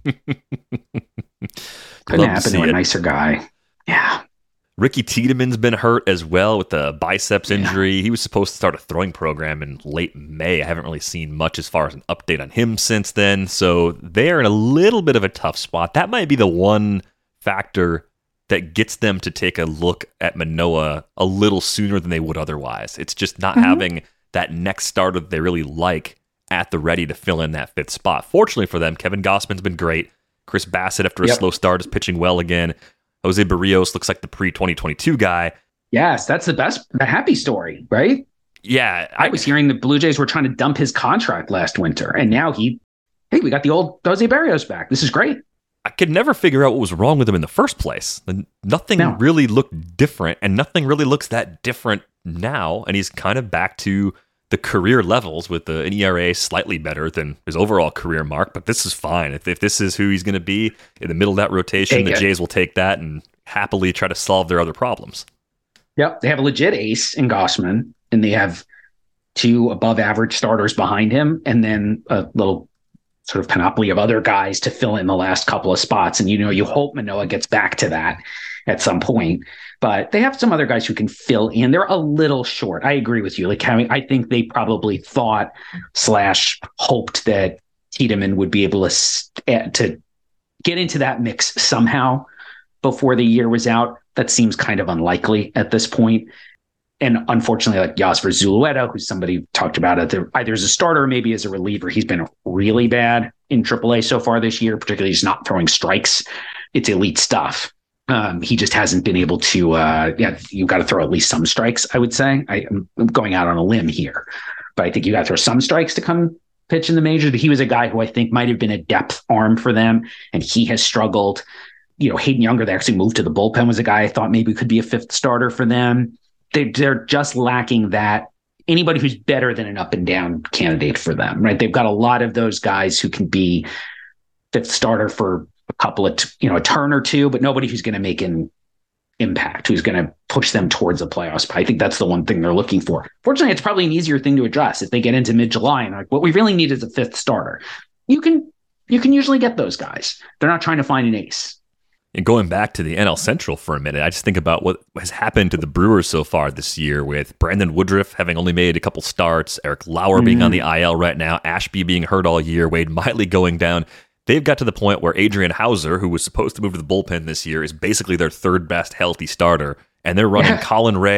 Couldn't happen to, to a nicer guy. Yeah. Ricky Tiedemann's been hurt as well with the biceps injury. Yeah. He was supposed to start a throwing program in late May. I haven't really seen much as far as an update on him since then, so they're in a little bit of a tough spot. That might be the one factor that gets them to take a look at Manoah a little sooner than they would otherwise. It's just not mm-hmm. having that next starter that they really like at the ready to fill in that fifth spot. Fortunately for them, Kevin Gossman's been great. Chris Bassett, after a yep. slow start, is pitching well again. Jose Barrios looks like the pre twenty twenty-two guy. Yes, that's the best, the happy story, right? Yeah. I, I was hearing the Blue Jays were trying to dump his contract last winter, and now he, hey, we got the old Jose Barrios back. This is great. I could never figure out what was wrong with him in the first place. Nothing no. really looked different, and nothing really looks that different now. And he's kind of back to the career levels with the, an E R A slightly better than his overall career mark. But this is fine. If, if this is who he's going to be in the middle of that rotation, take the it. Jays will take that and happily try to solve their other problems. Yep. They have a legit ace in Gossman, and they have two above average starters behind him, and then a little sort of panoply of other guys to fill in the last couple of spots. And, you know, you hope Manoah gets back to that at some point, but they have some other guys who can fill in. They're a little short. I agree with you. Like, I mean, I think they probably thought slash hoped that Tiedemann would be able to, to get into that mix somehow before the year was out. That seems kind of unlikely at this point. And unfortunately, like Yasser Zulueta, who's somebody talked about it, either as a starter or maybe as a reliever, he's been really bad in triple A so far this year, particularly just not throwing strikes. It's elite stuff. Um, he just hasn't been able to, uh, yeah, you've got to throw at least some strikes, I would say. I, I'm going out on a limb here, but I think you got to throw some strikes to come pitch in the majors. But he was a guy who I think might have been a depth arm for them, and he has struggled. You know, Hayden Younger, they actually moved to the bullpen, was a guy I thought maybe could be a fifth starter for them. They, they're just lacking that anybody who's better than an up and down candidate for them, right? They've got a lot of those guys who can be fifth starter for a couple of, you know, a turn or two, but nobody who's going to make an impact, who's going to push them towards the playoffs. I think that's the one thing they're looking for. Fortunately, it's probably an easier thing to address if they get into mid-July and like, what we really need is a fifth starter. You can, you can usually get those guys. They're not trying to find an ace. And going back to the N L Central for a minute, I just think about what has happened to the Brewers so far this year, with Brandon Woodruff having only made a couple starts, Eric Lauer being mm. on the I L right now, Ashby being hurt all year, Wade Miley going down. They've got to the point where Adrian Hauser, who was supposed to move to the bullpen this year, is basically their third best healthy starter. And they're running yeah. Colin Ray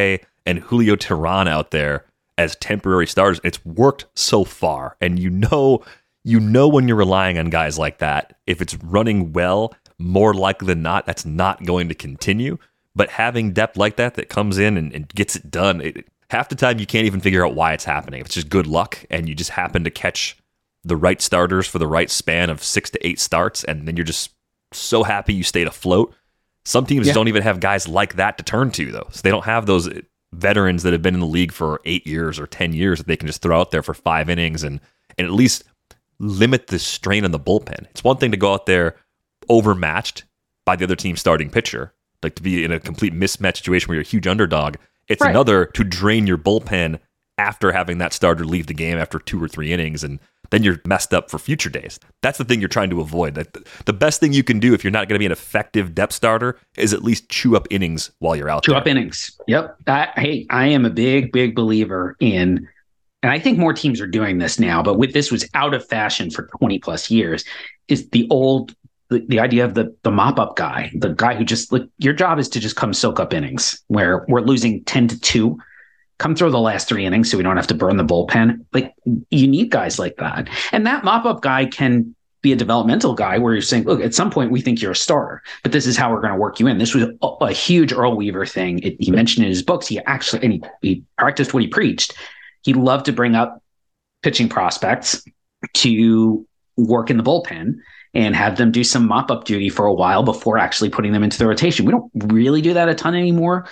and Julio Teheran out there as temporary starters. It's worked so far. And you know, you know when you're relying on guys like that, if it's running well, more likely than not, that's not going to continue. But having depth like that that comes in and, and gets it done, it, half the time you can't even figure out why it's happening. It's just good luck, and you just happen to catch the right starters for the right span of six to eight starts, and then you're just so happy you stayed afloat. Some teams yeah. don't even have guys like that to turn to, though. So they don't have those veterans that have been in the league for eight years or ten years that they can just throw out there for five innings and, and at least limit the strain on the bullpen. It's one thing to go out there overmatched by the other team's starting pitcher, like to be in a complete mismatch situation where you're a huge underdog. It's right. another to drain your bullpen after having that starter leave the game after two or three innings, and then you're messed up for future days. That's the thing you're trying to avoid. The best thing you can do if you're not going to be an effective depth starter is at least chew up innings while you're out chew there. Chew up innings. Yep. I, hey, I am a big, big believer in, and I think more teams are doing this now, but with this was out of fashion for twenty plus years, is the old, the, the idea of the, the mop-up guy, the guy who just, like, your job is to just come soak up innings where we're losing ten to two. Come throw the last three innings so we don't have to burn the bullpen. Like, you need guys like that. And that mop-up guy can be a developmental guy where you're saying, look, at some point we think you're a starter, but this is how we're going to work you in. This was a, a huge Earl Weaver thing. It, he mentioned in his books, he actually, and he, he practiced what he preached. He loved to bring up pitching prospects to work in the bullpen and have them do some mop-up duty for a while before actually putting them into the rotation. We don't really do that a ton anymore.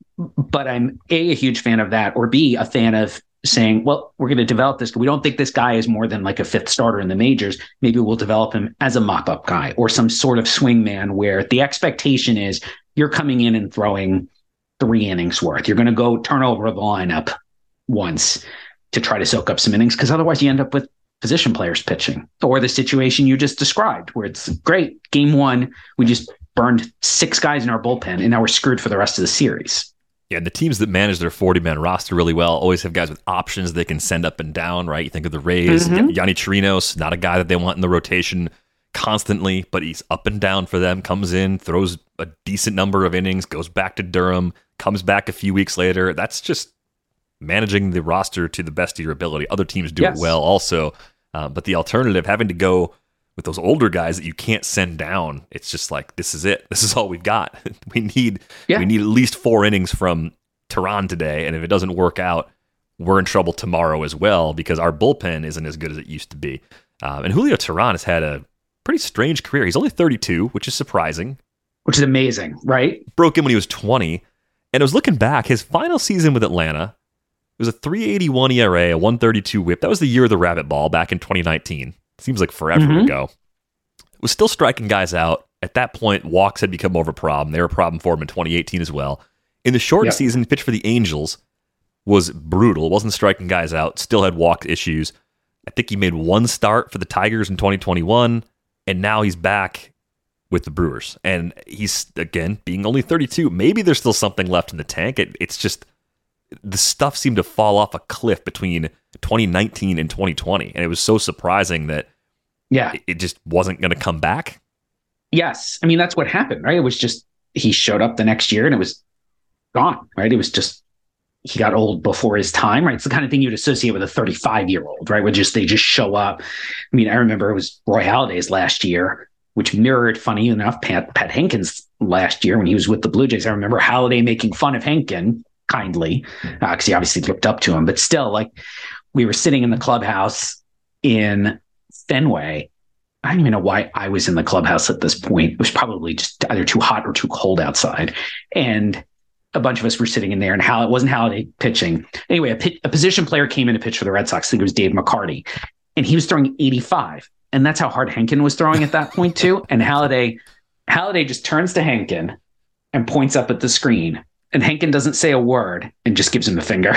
But I'm A, a huge fan of that, or B, a fan of saying, well, we're going to develop this. We don't think this guy is more than like a fifth starter in the majors. Maybe we'll develop him as a mop-up guy or some sort of swing man where the expectation is you're coming in and throwing three innings worth. You're going to go turn over the lineup once to try to soak up some innings, because otherwise you end up with position players pitching, or the situation you just described where it's great. Game one, we just burned six guys in our bullpen and now we're screwed for the rest of the series. Yeah, the teams that manage their forty-man roster really well always have guys with options they can send up and down, right? You think of the Rays, mm-hmm. Yanni Chirinos, not a guy that they want in the rotation constantly, but he's up and down for them, comes in, throws a decent number of innings, goes back to Durham, comes back a few weeks later. That's just managing the roster to the best of your ability. Other teams do yes. it well also, uh, but the alternative, having to go with those older guys that you can't send down, it's just like, this is it. This is all we've got. We need yeah. we need at least four innings from Teheran today, and if it doesn't work out, we're in trouble tomorrow as well because our bullpen isn't as good as it used to be. Um, and Julio Teheran has had a pretty strange career. He's only thirty-two, which is surprising. Which is amazing, right? Broke in when he was twenty, and I was looking back, his final season with Atlanta, it was a three eighty-one E R A, a one thirty-two whip. That was the year of the rabbit ball back in twenty nineteen. Seems like forever mm-hmm. ago. Was still striking guys out. At that point, walks had become more of a problem. They were a problem for him in twenty eighteen as well. In the short yep. season, he pitched for the Angels, was brutal, wasn't striking guys out, still had walk issues. I think he made one start for the Tigers in twenty twenty-one, and now he's back with the Brewers. And he's, again, being only thirty-two. Maybe there's still something left in the tank. It, it's just, the stuff seemed to fall off a cliff between twenty nineteen and twenty twenty. And it was so surprising that yeah, it just wasn't going to come back. Yes. I mean, that's what happened, right? It was just, he showed up the next year and it was gone, right? It was just, he got old before his time, right? It's the kind of thing you'd associate with a thirty-five year old, right? Where just, they just show up. I mean, I remember it was Roy Halladay's last year, which mirrored, funny enough, Pat, Pat Henkin's last year when he was with the Blue Jays. I remember Halladay making fun of Henkin kindly, because uh, he obviously looked up to him, but still, like, we were sitting in the clubhouse in Fenway. I don't even know why I was in the clubhouse at this point. It was probably just either too hot or too cold outside. And a bunch of us were sitting in there, and Hall- it wasn't Halladay pitching. Anyway, a, pit- a position player came in to pitch for the Red Sox. I think it was Dave McCarty. And he was throwing eighty-five. And that's how hard Henkin was throwing at that point too. And Halladay, Halladay just turns to Henkin and points up at the screen. And Henkin doesn't say a word and just gives him the finger.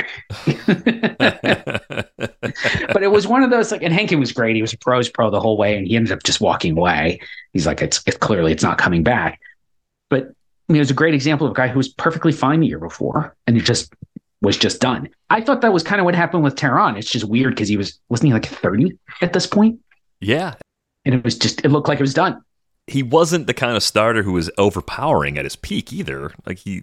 But it was one of those, like, and Henkin was great. He was a pro's pro the whole way, and he ended up just walking away. He's like, it's, it's clearly it's not coming back. But I mean, it was a great example of a guy who was perfectly fine the year before, and it just was just done. I thought that was kind of what happened with Teheran. It's just weird because he was, wasn't he like thirty at this point? Yeah. And it was just, it looked like it was done. He wasn't the kind of starter who was overpowering at his peak either. Like he,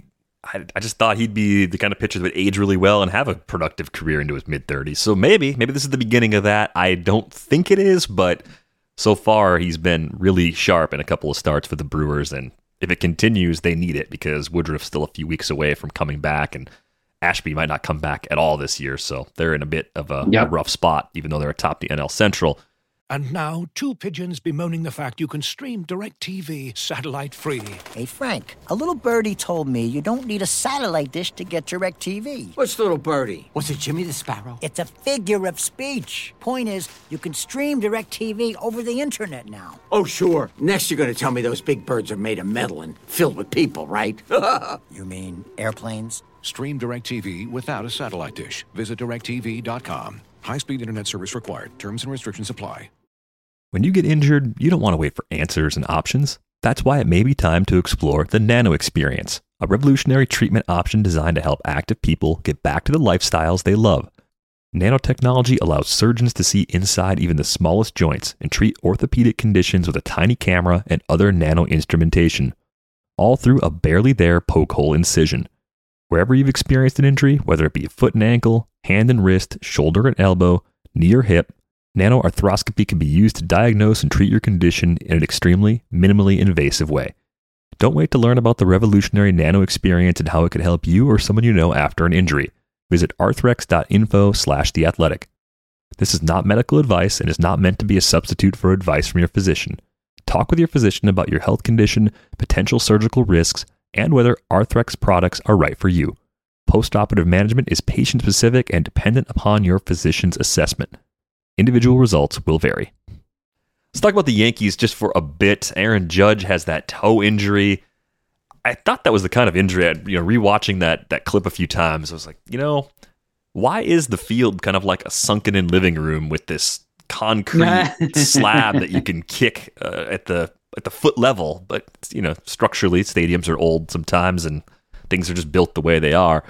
I, I just thought he'd be the kind of pitcher that would age really well and have a productive career into his mid-thirties. So maybe, maybe this is the beginning of that. I don't think it is, but so far he's been really sharp in a couple of starts for the Brewers, and if it continues, they need it because Woodruff's still a few weeks away from coming back, and Ashby might not come back at all this year, so they're in a bit of a, yep. a rough spot, even though they're atop the N L Central. And now, two pigeons bemoaning the fact you can stream DirecTV satellite-free. Hey, Frank, a little birdie told me you don't need a satellite dish to get DirecTV. What's little birdie? Was it Jimmy the Sparrow? It's a figure of speech. Point is, you can stream DirecTV over the internet now. Oh, sure. Next you're going to tell me those big birds are made of metal and filled with people, right? You mean airplanes? Stream DirecTV without a satellite dish. Visit direct T V dot com. High-speed internet service required. Terms and restrictions apply. When you get injured, you don't want to wait for answers and options. That's why it may be time to explore the Nano Experience, a revolutionary treatment option designed to help active people get back to the lifestyles they love. Nanotechnology allows surgeons to see inside even the smallest joints and treat orthopedic conditions with a tiny camera and other nano instrumentation, all through a barely there poke hole incision. Wherever you've experienced an injury, whether it be a foot and ankle, hand and wrist, shoulder and elbow, knee or hip, nanoarthroscopy can be used to diagnose and treat your condition in an extremely, minimally invasive way. Don't wait to learn about the revolutionary Nano Experience and how it could help you or someone you know after an injury. Visit arthrex dot info slash the athletic. This is not medical advice and is not meant to be a substitute for advice from your physician. Talk with your physician about your health condition, potential surgical risks, and whether Arthrex products are right for you. Postoperative management is patient-specific and dependent upon your physician's assessment. Individual results will vary. Let's talk about the Yankees just for a bit. Aaron Judge has that toe injury. I thought that was the kind of injury, I'd, you know, rewatching that that clip a few times, I was like, you know, why is the field kind of like a sunken-in living room with this concrete slab that you can kick uh, at the at the foot level? But, you know, structurally, stadiums are old sometimes, and things are just built the way they are.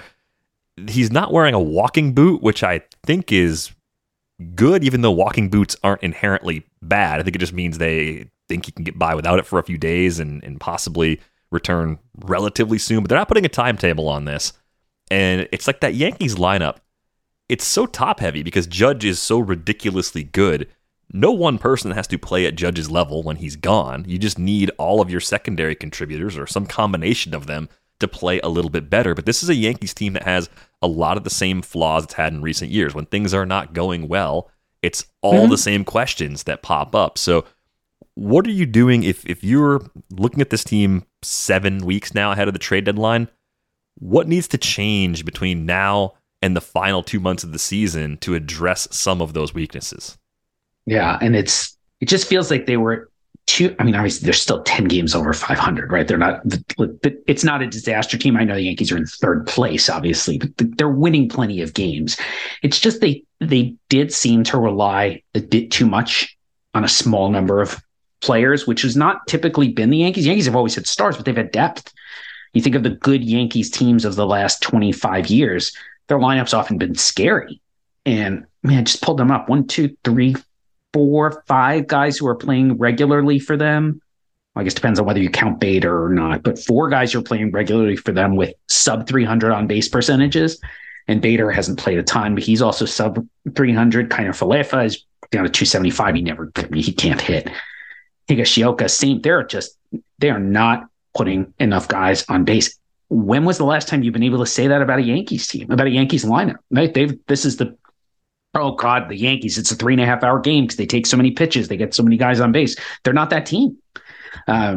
He's not wearing a walking boot, which I think is good, even though walking boots aren't inherently bad. I think it just means they think he can get by without it for a few days and, and possibly return relatively soon. But they're not putting a timetable on this. And it's like that Yankees lineup. It's so top heavy because Judge is so ridiculously good. No one person has to play at Judge's level when he's gone. You just need all of your secondary contributors or some combination of them to play a little bit better. But this is a Yankees team that has a lot of the same flaws it's had in recent years. When things are not going well, it's all mm-hmm. the same questions that pop up. So what are you doing if, if you're looking at this team seven weeks now ahead of the trade deadline? What needs to change between now and the final two months of the season to address some of those weaknesses? Yeah, and it's it just feels like they were two. I mean, obviously, they're still ten games over five hundred, right? They're not. It's not a disaster team. I know the Yankees are in third place, obviously, but they're winning plenty of games. It's just they they did seem to rely a bit too much on a small number of players, which has not typically been the Yankees. Yankees have always had stars, but they've had depth. You think of the good Yankees teams of the last twenty-five years, their lineups often been scary. And man, I just pulled them up. One, two, three, four, five guys who are playing regularly for them. I guess it depends on whether you count Bader or not, but four guys who are playing regularly for them with sub three hundred on base percentages. And Bader hasn't played a ton, but he's also sub three hundred. Kind of Falefa is down to two seventy-five. He never, he can't hit. Higashioka, same. They're just, they are not putting enough guys on base. When was the last time you've been able to say that about a Yankees team, about a Yankees lineup? Right? They've, this is the, oh God, the Yankees, it's a three and a half hour game because they take so many pitches. They get so many guys on base. They're not that team. Uh,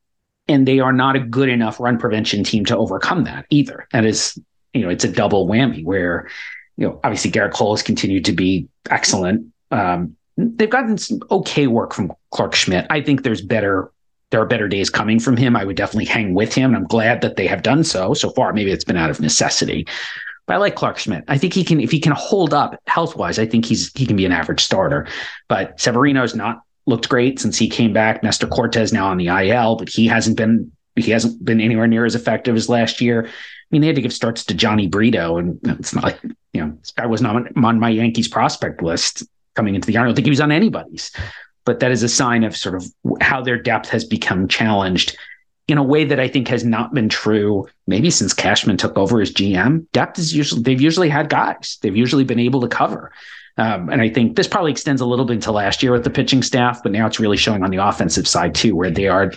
and they are not a good enough run prevention team to overcome that either. That is, you know, it's a double whammy where, you know, obviously Garrett Cole has continued to be excellent. Um, they've gotten some okay work from Clark Schmidt. I think there's better, there are better days coming from him. I would definitely hang with him. And I'm glad that they have done so so far. Maybe it's been out of necessity. But I like Clark Schmidt. I think he can, if he can hold up health-wise, I think he's he can be an average starter. But Severino's not looked great since he came back. Nestor Cortez now on the I L, but he hasn't been he hasn't been anywhere near as effective as last year. I mean, they had to give starts to Johnny Brito, and it's not like, you know, this guy was not on my Yankees prospect list coming into the year. I don't think he was on anybody's. But that is a sign of sort of how their depth has become challenged in a way that I think has not been true maybe since Cashman took over as G M. Depth is usually, they've usually had guys. They've usually been able to cover. Um, and I think this probably extends a little bit into last year with the pitching staff, but now it's really showing on the offensive side too, where they are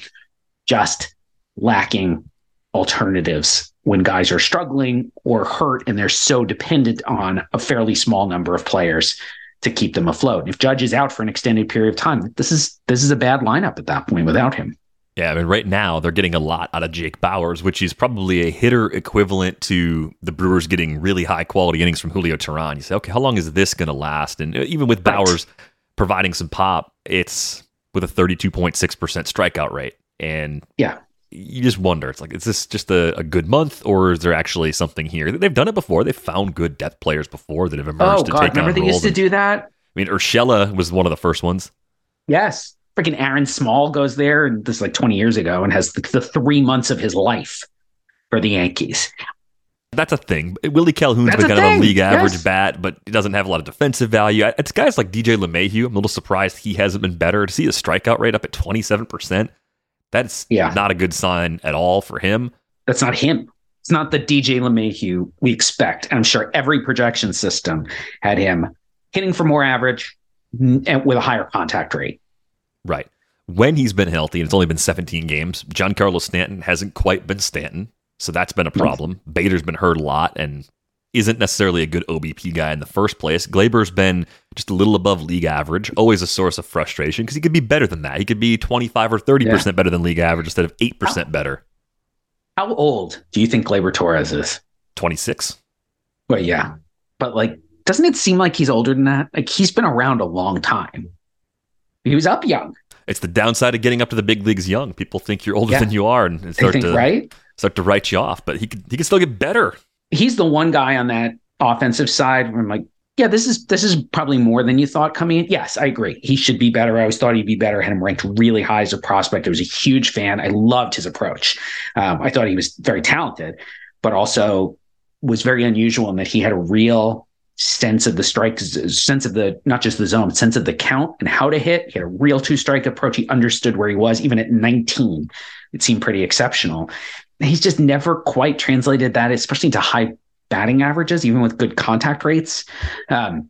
just lacking alternatives when guys are struggling or hurt, and they're so dependent on a fairly small number of players to keep them afloat. And if Judge is out for an extended period of time, this is this is a bad lineup at that point without him. Yeah, I mean, right now they're getting a lot out of Jake Bauers, which is probably a hitter equivalent to the Brewers getting really high quality innings from Julio Teheran. You say, okay, how long is this going to last? And even with Bauers right. providing some pop, it's with a thirty-two point six percent strikeout rate. And yeah, you just wonder, it's like, is this just a, a good month, or is there actually something here? They've done it before. They've found good depth players before that have emerged oh, to God, take remember on they roles. used to And, do that? I mean, Urshela was one of the first ones. Yes. Freaking Aaron Small goes there, and this is like twenty years ago, and has the, the three months of his life for the Yankees. That's a thing. Willie Calhoun's That's been a kind thing. of a league average Yes. bat, but he doesn't have a lot of defensive value. It's guys like D J LeMahieu. I'm a little surprised he hasn't been better. To see his strikeout rate up at twenty-seven percent, that's Yeah. not a good sign at all for him. That's not him. It's not the D J LeMahieu we expect. And I'm sure every projection system had him hitting for more average and with a higher contact rate. Right. When he's been healthy, and it's only been seventeen games, Giancarlo Stanton hasn't quite been Stanton, so that's been a problem. No. Bader's been hurt a lot and isn't necessarily a good O B P guy in the first place. Glaber's been just a little above league average, always a source of frustration because he could be better than that. He could be twenty-five or thirty percent yeah. better than league average instead of eight percent how, better. How old do you think Gleyber Torres is? twenty-six. Well, yeah. But, like, doesn't it seem like he's older than that? Like, he's been around a long time. He was up young. It's the downside of getting up to the big leagues young. People think you're older yeah. than you are and start think, to right? start to write you off. But he could he can still get better. He's the one guy on that offensive side where I'm like, yeah, this is this is probably more than you thought coming in. Yes, I agree. He should be better. I always thought he'd be better. I had him ranked really high as a prospect. I was a huge fan. I loved his approach. Um, I thought he was very talented, but also was very unusual in that he had a real sense of the strike, sense of the, not just the zone, sense of the count and how to hit. He had a real two strike approach. He understood where he was. Even at nineteen, it seemed pretty exceptional. He's just never quite translated that, especially into high batting averages, even with good contact rates, um,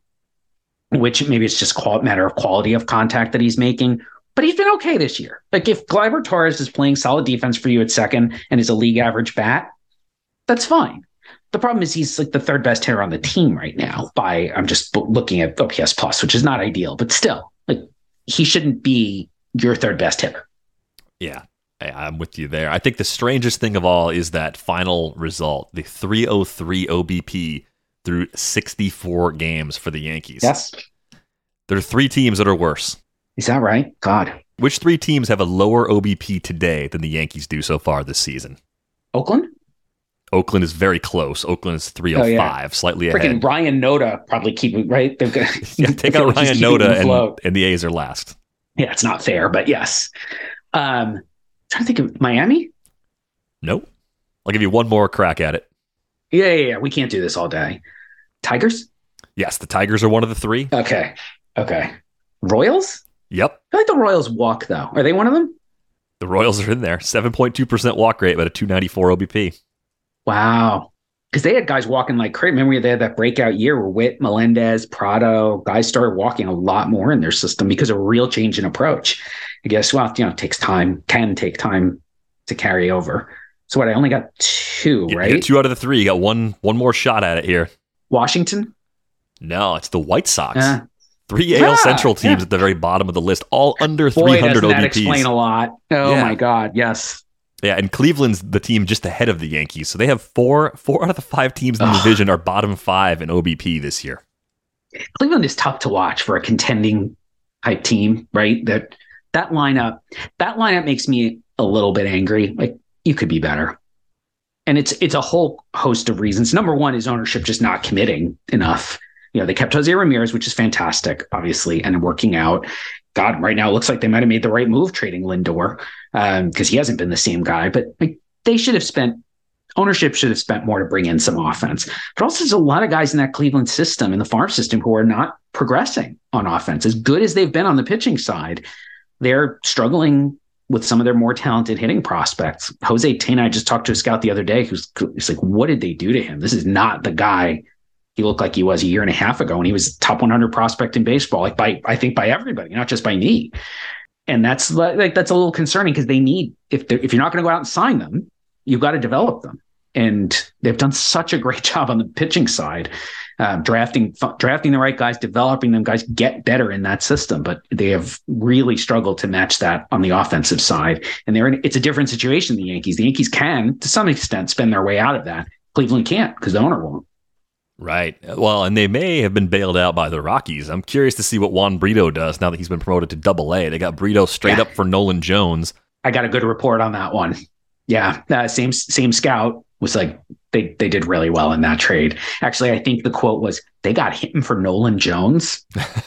which maybe it's just a matter of quality of contact that he's making. But he's been okay this year. Like if Gleyber Torres is playing solid defense for you at second and is a league average bat, that's fine. The problem is he's like the third best hitter on the team right now by, I'm just looking at O P S plus, which is not ideal, but still, like he shouldn't be your third best hitter. Yeah, I'm with you there. I think the strangest thing of all is that final result, the three oh three O B P through sixty-four games for the Yankees. Yes. There are three teams that are worse. Is that right? God. Which three teams have a lower O B P today than the Yankees do so far this season? Oakland? Oakland is very close. Oakland is three oh five, oh, yeah. Slightly Freaking ahead. Ryan Noda probably keeping, right? They've got, yeah, take out Ryan Noda and, and the A's are last. Yeah, it's not fair, but yes. Um, trying to think of Miami? Nope. I'll give you one more crack at it. Yeah, yeah, yeah. We can't do this all day. Tigers? Yes, the Tigers are one of the three. Okay. Okay. Royals? Yep. I feel like the Royals walk, though. Are they one of them? The Royals are in there. seven point two percent walk rate, but a two ninety-four O B P. Wow. Because they had guys walking like crazy. Remember they had that breakout year where Witt, Melendez, Prado, guys started walking a lot more in their system because of a real change in approach. I guess, well, you know, it takes time, can take time to carry over. So what, I only got two, yeah, right? You got two out of the three. You got one one more shot at it here. Washington? No, it's the White Sox. Uh, Three A L yeah, Central teams yeah. at the very bottom of the list, all under Boy, three hundred doesn't that O B Ps. explain a lot. Oh, yeah. my God. Yes. Yeah, and Cleveland's the team just ahead of the Yankees. So they have four four out of the five teams in the Ugh. division are bottom five in O B P this year. Cleveland is tough to watch for a contending type team, right? That that lineup, that lineup makes me a little bit angry. Like, you could be better. And it's it's a whole host of reasons. Number one is ownership just not committing enough. You know, they kept Jose Ramirez, which is fantastic, obviously, and working out. God, right now it looks like they might have made the right move trading Lindor because um, he hasn't been the same guy. But like, they should have spent, ownership should have spent more to bring in some offense. But also there's a lot of guys in that Cleveland system, in the farm system, who are not progressing on offense. As good as they've been on the pitching side, they're struggling with some of their more talented hitting prospects. Jose Tena, I just talked to a scout the other day who's, who's like, what did they do to him? This is not the guy he looked like he was a year and a half ago, and he was top one hundred prospect in baseball, like by, I think by everybody, not just by me. And that's like, that's a little concerning because they need, if if you're not going to go out and sign them, you've got to develop them. And they've done such a great job on the pitching side, uh, drafting f- drafting the right guys, developing them. Guys get better in that system, but they have really struggled to match that on the offensive side. And they're in, it's a different situation than the Yankees. The Yankees can, to some extent, spend their way out of that. Cleveland can't because the owner won't. Right. Well, and they may have been bailed out by the Rockies. I'm curious to see what Juan Brito does now that he's been promoted to Double A. They got Brito straight yeah. up for Nolan Jones. I got a good report on that one. Yeah, uh, same same scout was like, they they did really well in that trade. Actually, I think the quote was, they got him for Nolan Jones.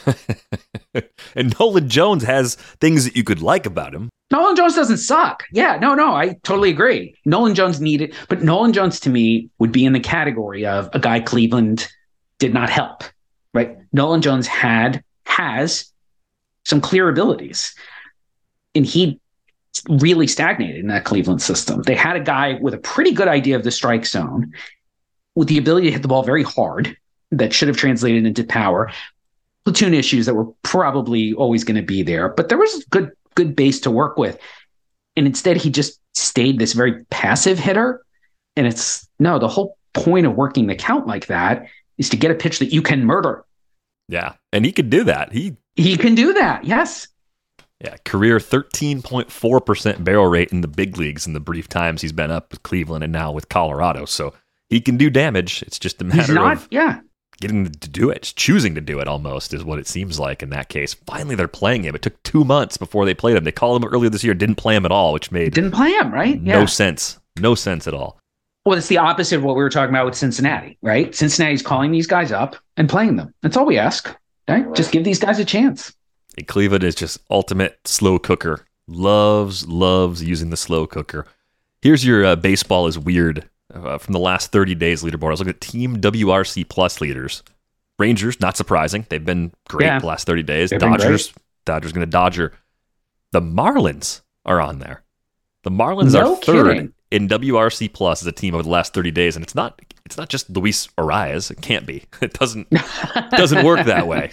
And Nolan Jones has things that you could like about him. Nolan Jones doesn't suck. Yeah, no, no, I totally agree. Nolan Jones needed, but Nolan Jones to me would be in the category of a guy Cleveland did not help, right? Nolan Jones had, has some clear abilities, and he really stagnated in that Cleveland system. They had a guy with a pretty good idea of the strike zone, with the ability to hit the ball very hard, that should have translated into power. Platoon issues that were probably always going to be there, but there was good good base to work with. And instead, he just stayed this very passive hitter. And it's, no, the whole point of working the count like that is to get a pitch that you can murder. Yeah, and he could do that. He He can do that, yes. Yeah, career thirteen point four percent barrel rate in the big leagues in the brief times he's been up with Cleveland and now with Colorado. So he can do damage. It's just a matter he's not, of yeah. getting to do it. Choosing to do it almost is what it seems like in that case. Finally, they're playing him. It took two months before they played him. They called him earlier this year, didn't play him at all, which made didn't play him, right? No yeah. sense. No sense at all. Well, it's the opposite of what we were talking about with Cincinnati, right? Cincinnati's calling these guys up and playing them. That's all we ask, right? Just give these guys a chance. And Cleveland is just ultimate slow cooker. Loves, loves using the slow cooker. Here's your uh, baseball is weird uh, from the last thirty days leaderboard. I was looking at Team W R C Plus leaders. Rangers, not surprising. They've been great yeah. the last thirty days. They've Dodgers, Dodgers going to Dodger. The Marlins are on there. The Marlins no are third kidding. in W R C Plus as a team over the last thirty days, and it's not it's not just Luis Arias. It can't be. It doesn't doesn't work that way.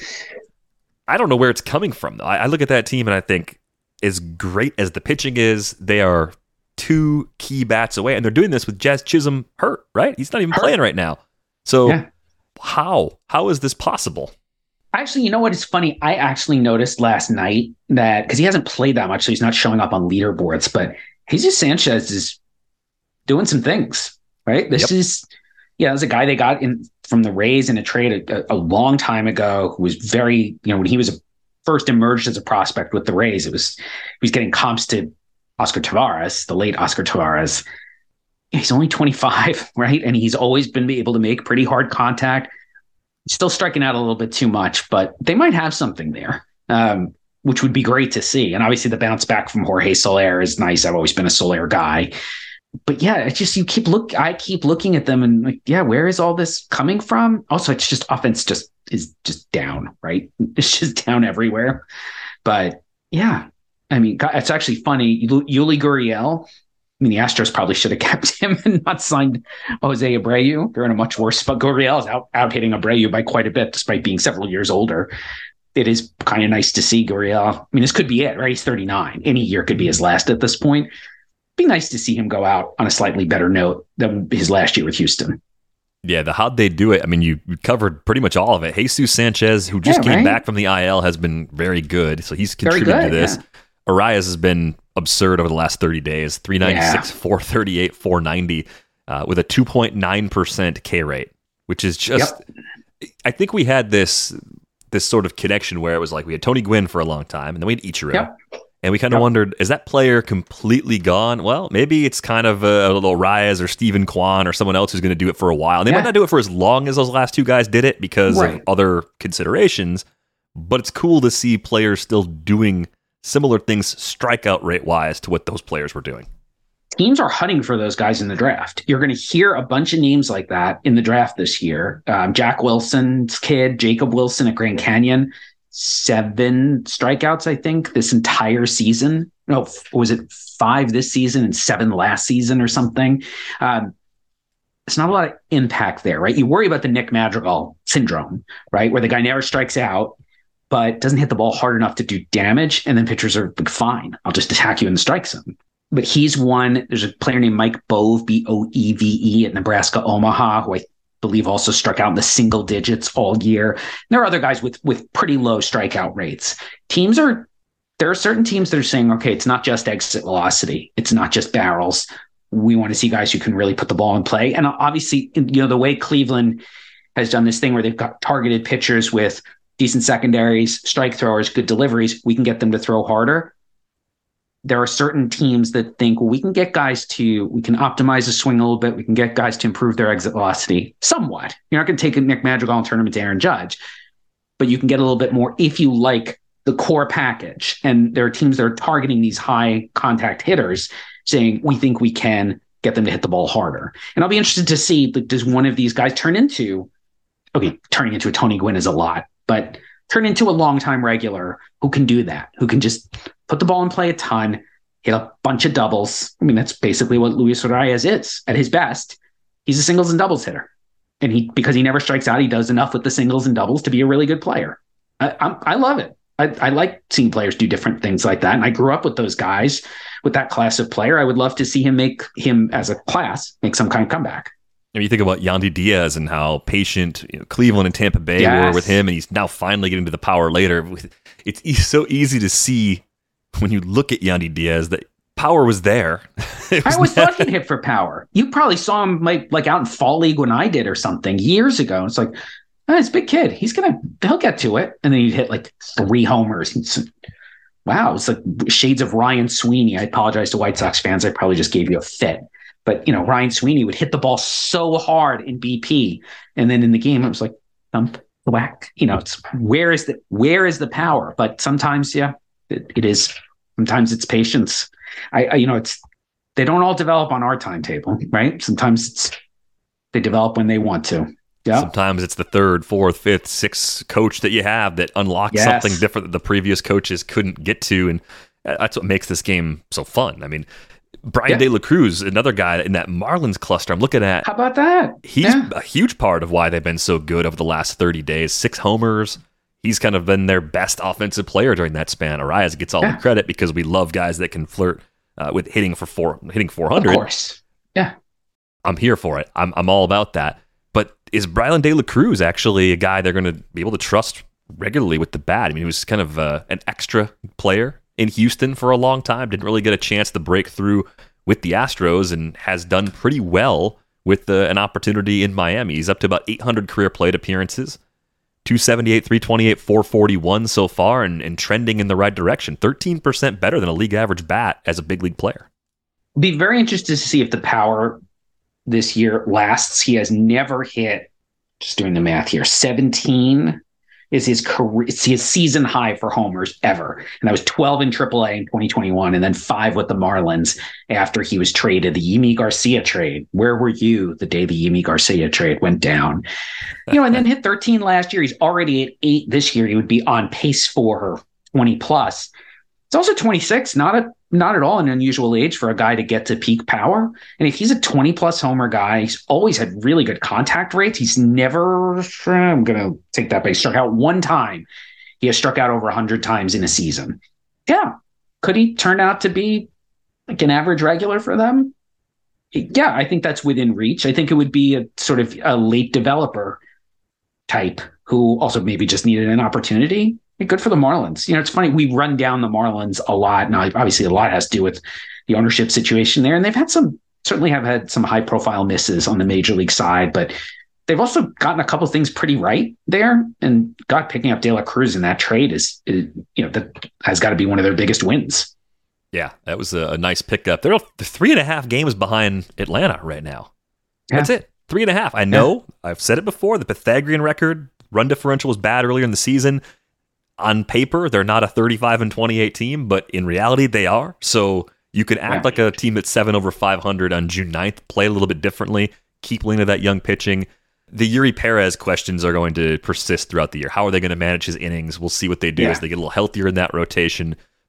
I don't know where it's coming from, though. I, I look at that team and I think, as great as the pitching is, they are two key bats away, and they're doing this with Jazz Chisholm hurt, right? He's not even hurt. playing right now. So yeah. how? How is this possible? Actually, you know what is funny? I actually noticed last night that, because he hasn't played that much, so he's not showing up on leaderboards, but Jesus Sanchez is doing some things, right? This yep. is, yeah, there's a guy they got in from the Rays in a trade a, a long time ago who was very, you know, when he was first emerged as a prospect with the Rays, it was, he was getting comps to Oscar Taveras, the late Oscar Taveras. He's only twenty-five, right? And he's always been able to make pretty hard contact. Still striking out a little bit too much, but they might have something there, um, which would be great to see. And obviously the bounce back from Jorge Soler is nice. I've always been a Soler guy. But yeah, it's just, you keep look. I keep looking at them and like, yeah, where is all this coming from? Also, it's just offense just is just down, right? It's just down everywhere. But yeah, I mean, it's actually funny. Yuli Gurriel, I mean, the Astros probably should have kept him and not signed Jose Abreu. They're in a much worse spot. Gurriel is out, out hitting Abreu by quite a bit, despite being several years older. It is kind of nice to see Gurriel. I mean, this could be it, right? He's thirty-nine. Any year could be his last at this point. Be nice to see him go out on a slightly better note than his last year with Houston. Yeah, the how'd they do it? I mean, you covered pretty much all of it. Jesus Sanchez, who just yeah, came right? back from the I L, has been very good. So he's contributed good, to this. Yeah. Arias has been absurd over the last thirty days. three ninety-six, yeah. four thirty-eight, four ninety, uh, with a two point nine percent K rate, which is just, yep. I think we had this this sort of connection where it was like we had Tony Gwynn for a long time, and then we had Ichiro. Yep. And we kind of yep. wondered, is that player completely gone? Well, maybe it's kind of a, a little Arias or Stephen Kwan or someone else who's going to do it for a while. And they yeah. might not do it for as long as those last two guys did it because right. of other considerations. But it's cool to see players still doing similar things strikeout rate-wise to what those players were doing. Teams are hunting for those guys in the draft. You're going to hear a bunch of names like that in the draft this year. Um, Jack Wilson's kid, Jacob Wilson at Grand Canyon. Seven strikeouts, I think, this entire season no, was it five this season and seven last season or something? Um, it's not a lot of impact there, right? You worry about the Nick Madrigal syndrome, right? Where the guy never strikes out, but doesn't hit the ball hard enough to do damage. And then pitchers are like, fine, I'll just attack you in the strike zone. But he's one. There's a player named Mike Bove, B O E V E, at Nebraska Omaha, who I believe also struck out in the single digits all year. And there are other guys with with pretty low strikeout rates. Teams are, there are certain teams that are saying, okay, it's not just exit velocity. It's not just barrels. We want to see guys who can really put the ball in play. And obviously, you know, the way Cleveland has done this thing where they've got targeted pitchers with decent secondaries, strike throwers, good deliveries, we can get them to throw harder. There are certain teams that think, well, we can get guys to, we can optimize the swing a little bit. We can get guys to improve their exit velocity somewhat. You're not going to take a Nick Madrigal and turn him into Aaron Judge, but you can get a little bit more if you like the core package. And there are teams that are targeting these high contact hitters, saying, we think we can get them to hit the ball harder. And I'll be interested to see, like, does one of these guys turn into, okay, turning into a Tony Gwynn is a lot, but turn into a longtime regular who can do that, who can just put the ball in play a ton, hit a bunch of doubles. I mean, that's basically what Luis Urias is at his best. He's a singles and doubles hitter. And he, because he never strikes out, he does enough with the singles and doubles to be a really good player. I, I'm, I love it. I, I like seeing players do different things like that. And I grew up with those guys, with that class of player. I would love to see him make him as a class, make some kind of comeback. I mean, you think about Yandy Diaz and how patient, you know, Cleveland and Tampa Bay yes. were with him, and he's now finally getting to the power later. It's e- so easy to see when you look at Yandy Diaz that power was there. was I always never... thought he'd hit for power. You probably saw him like, like out in Fall League when I did or something years ago. It's like, oh, it's a big kid. He's going to, he'll get to it. And then he'd hit like three homers. It's, wow. It's like shades of Ryan Sweeney. I apologize to White Sox fans. I probably just gave you a fit. But, you know, Ryan Sweeney would hit the ball so hard in B P. And then in the game, it was like, thump, whack. You know, it's where is the, where is the power? But sometimes, yeah, it, it is. Sometimes it's patience. I, I, you know, it's, they don't all develop on our timetable, right? Sometimes it's, they develop when they want to. Yeah. Sometimes it's the third, fourth, fifth, sixth coach that you have that unlocks yes. something different that the previous coaches couldn't get to. And that's what makes this game so fun. I mean, Brian yeah. De La Cruz, another guy in that Marlins cluster I'm looking at. How about that? He's yeah. a huge part of why they've been so good over the last thirty days. Six homers. He's kind of been their best offensive player during that span. Arias gets all yeah. the credit because we love guys that can flirt uh, with hitting for four, hitting four hundred. Of course. Yeah. I'm here for it. I'm I'm all about that. But is Brian De La Cruz actually a guy they're going to be able to trust regularly with the bat? I mean, he was kind of uh, an extra player in Houston for a long time. Didn't really get a chance to break through with the Astros and has done pretty well with uh, an opportunity in Miami. He's up to about eight hundred career plate appearances, two seventy-eight, three twenty-eight, four forty-one so far, and, and trending in the right direction. thirteen percent better than a league average bat as a big league player. Be very interested to see if the power this year lasts. He has never hit, just doing the math here, seventeen is his career, it's his season high for homers ever. And that was twelve in triple A in twenty twenty-one, and then five with the Marlins after he was traded, the Yimi Garcia trade. Where were you the day the Yimi Garcia trade went down? You know, and then hit thirteen last year. He's already at eight this year. He would be on pace for twenty plus. It's also twenty-six, not a not at all an unusual age for a guy to get to peak power. And if he's a twenty plus homer guy, he's always had really good contact rates. He's never, I'm going to take that back. He struck out one time. He has struck out over one hundred times in a season. Yeah. Could he turn out to be like an average regular for them? Yeah, I think that's within reach. I think it would be a sort of a late developer type who also maybe just needed an opportunity. Good for the Marlins. You know, it's funny. We run down the Marlins a lot. Now, obviously, a lot has to do with the ownership situation there. And they've had some, certainly have had some high profile misses on the major league side, but they've also gotten a couple of things pretty right there. And God, picking up De La Cruz in that trade is, is you know, that has got to be one of their biggest wins. Yeah, that was a, a nice pickup. They're three and a half games behind Atlanta right now. Yeah. That's it. Three and a half. I know. Yeah. I've said it before. The Pythagorean record, run differential was bad earlier in the season. On paper, they're not a thirty-five and twenty-eight team, but in reality, they are. So you can act yeah. like a team that's seven over five hundred on June ninth, play a little bit differently, keep leaning to that young pitching. The Yuri Perez questions are going to persist throughout the year. How are they going to manage his innings? We'll see what they do yeah. as they get a little healthier in that rotation.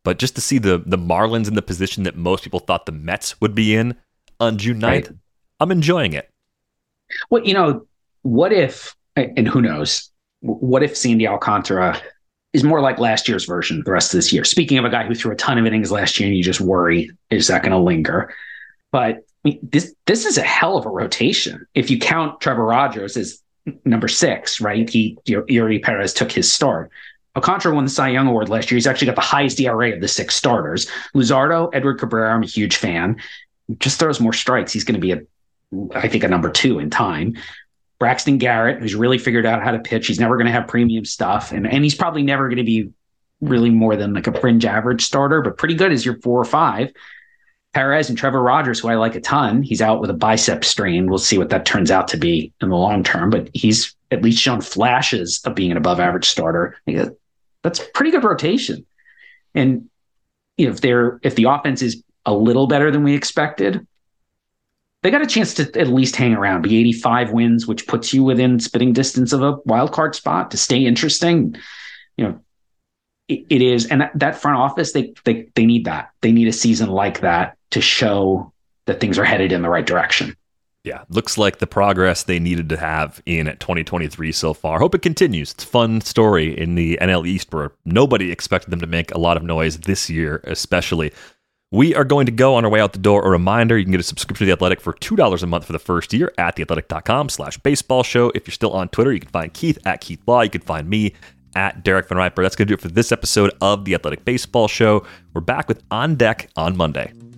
But just to see the the Marlins in the position that most people thought the Mets would be in on June ninth, right. I'm enjoying it. Well, you know, what if, and who knows, what if Sandy Alcantara is more like last year's version the rest of this year? Speaking of a guy who threw a ton of innings last year, and you just worry, is that going to linger? But I mean, this this is a hell of a rotation. If you count Trevor Rogers as number six, right? He, you know, Eury Perez took his start. Alcantara won the Cy Young Award last year. He's actually got the highest E R A of the six starters. Luzardo, Edward Cabrera, I'm a huge fan. Just throws more strikes. He's going to be, a, I think, a number two in time. Braxton Garrett, who's really figured out how to pitch. He's never going to have premium stuff. And, and he's probably never going to be really more than like a fringe average starter, but pretty good as your four or five. Perez and Trevor Rogers, who I like a ton. He's out with a bicep strain. We'll see what that turns out to be in the long term, but he's at least shown flashes of being an above average starter. That's pretty good rotation. And you know, if they're if the offense is a little better than we expected, they got a chance to at least hang around, be eighty-five wins, which puts you within spitting distance of a wild card spot to stay interesting. You know, it, it is, and that, that front office, they they they need that. They need a season like that to show that things are headed in the right direction. Yeah, looks like the progress they needed to have in twenty twenty-three so far. Hope it continues. It's a fun story in the N L East where nobody expected them to make a lot of noise this year, especially. We are going to go on our way out the door. A reminder, you can get a subscription to The Athletic for two dollars a month for the first year at theathletic.com slash baseball show. If you're still on Twitter, you can find Keith at Keith Law. You can find me at Derek Van Riper. That's going to do it for this episode of The Athletic Baseball Show. We're back with On Deck on Monday.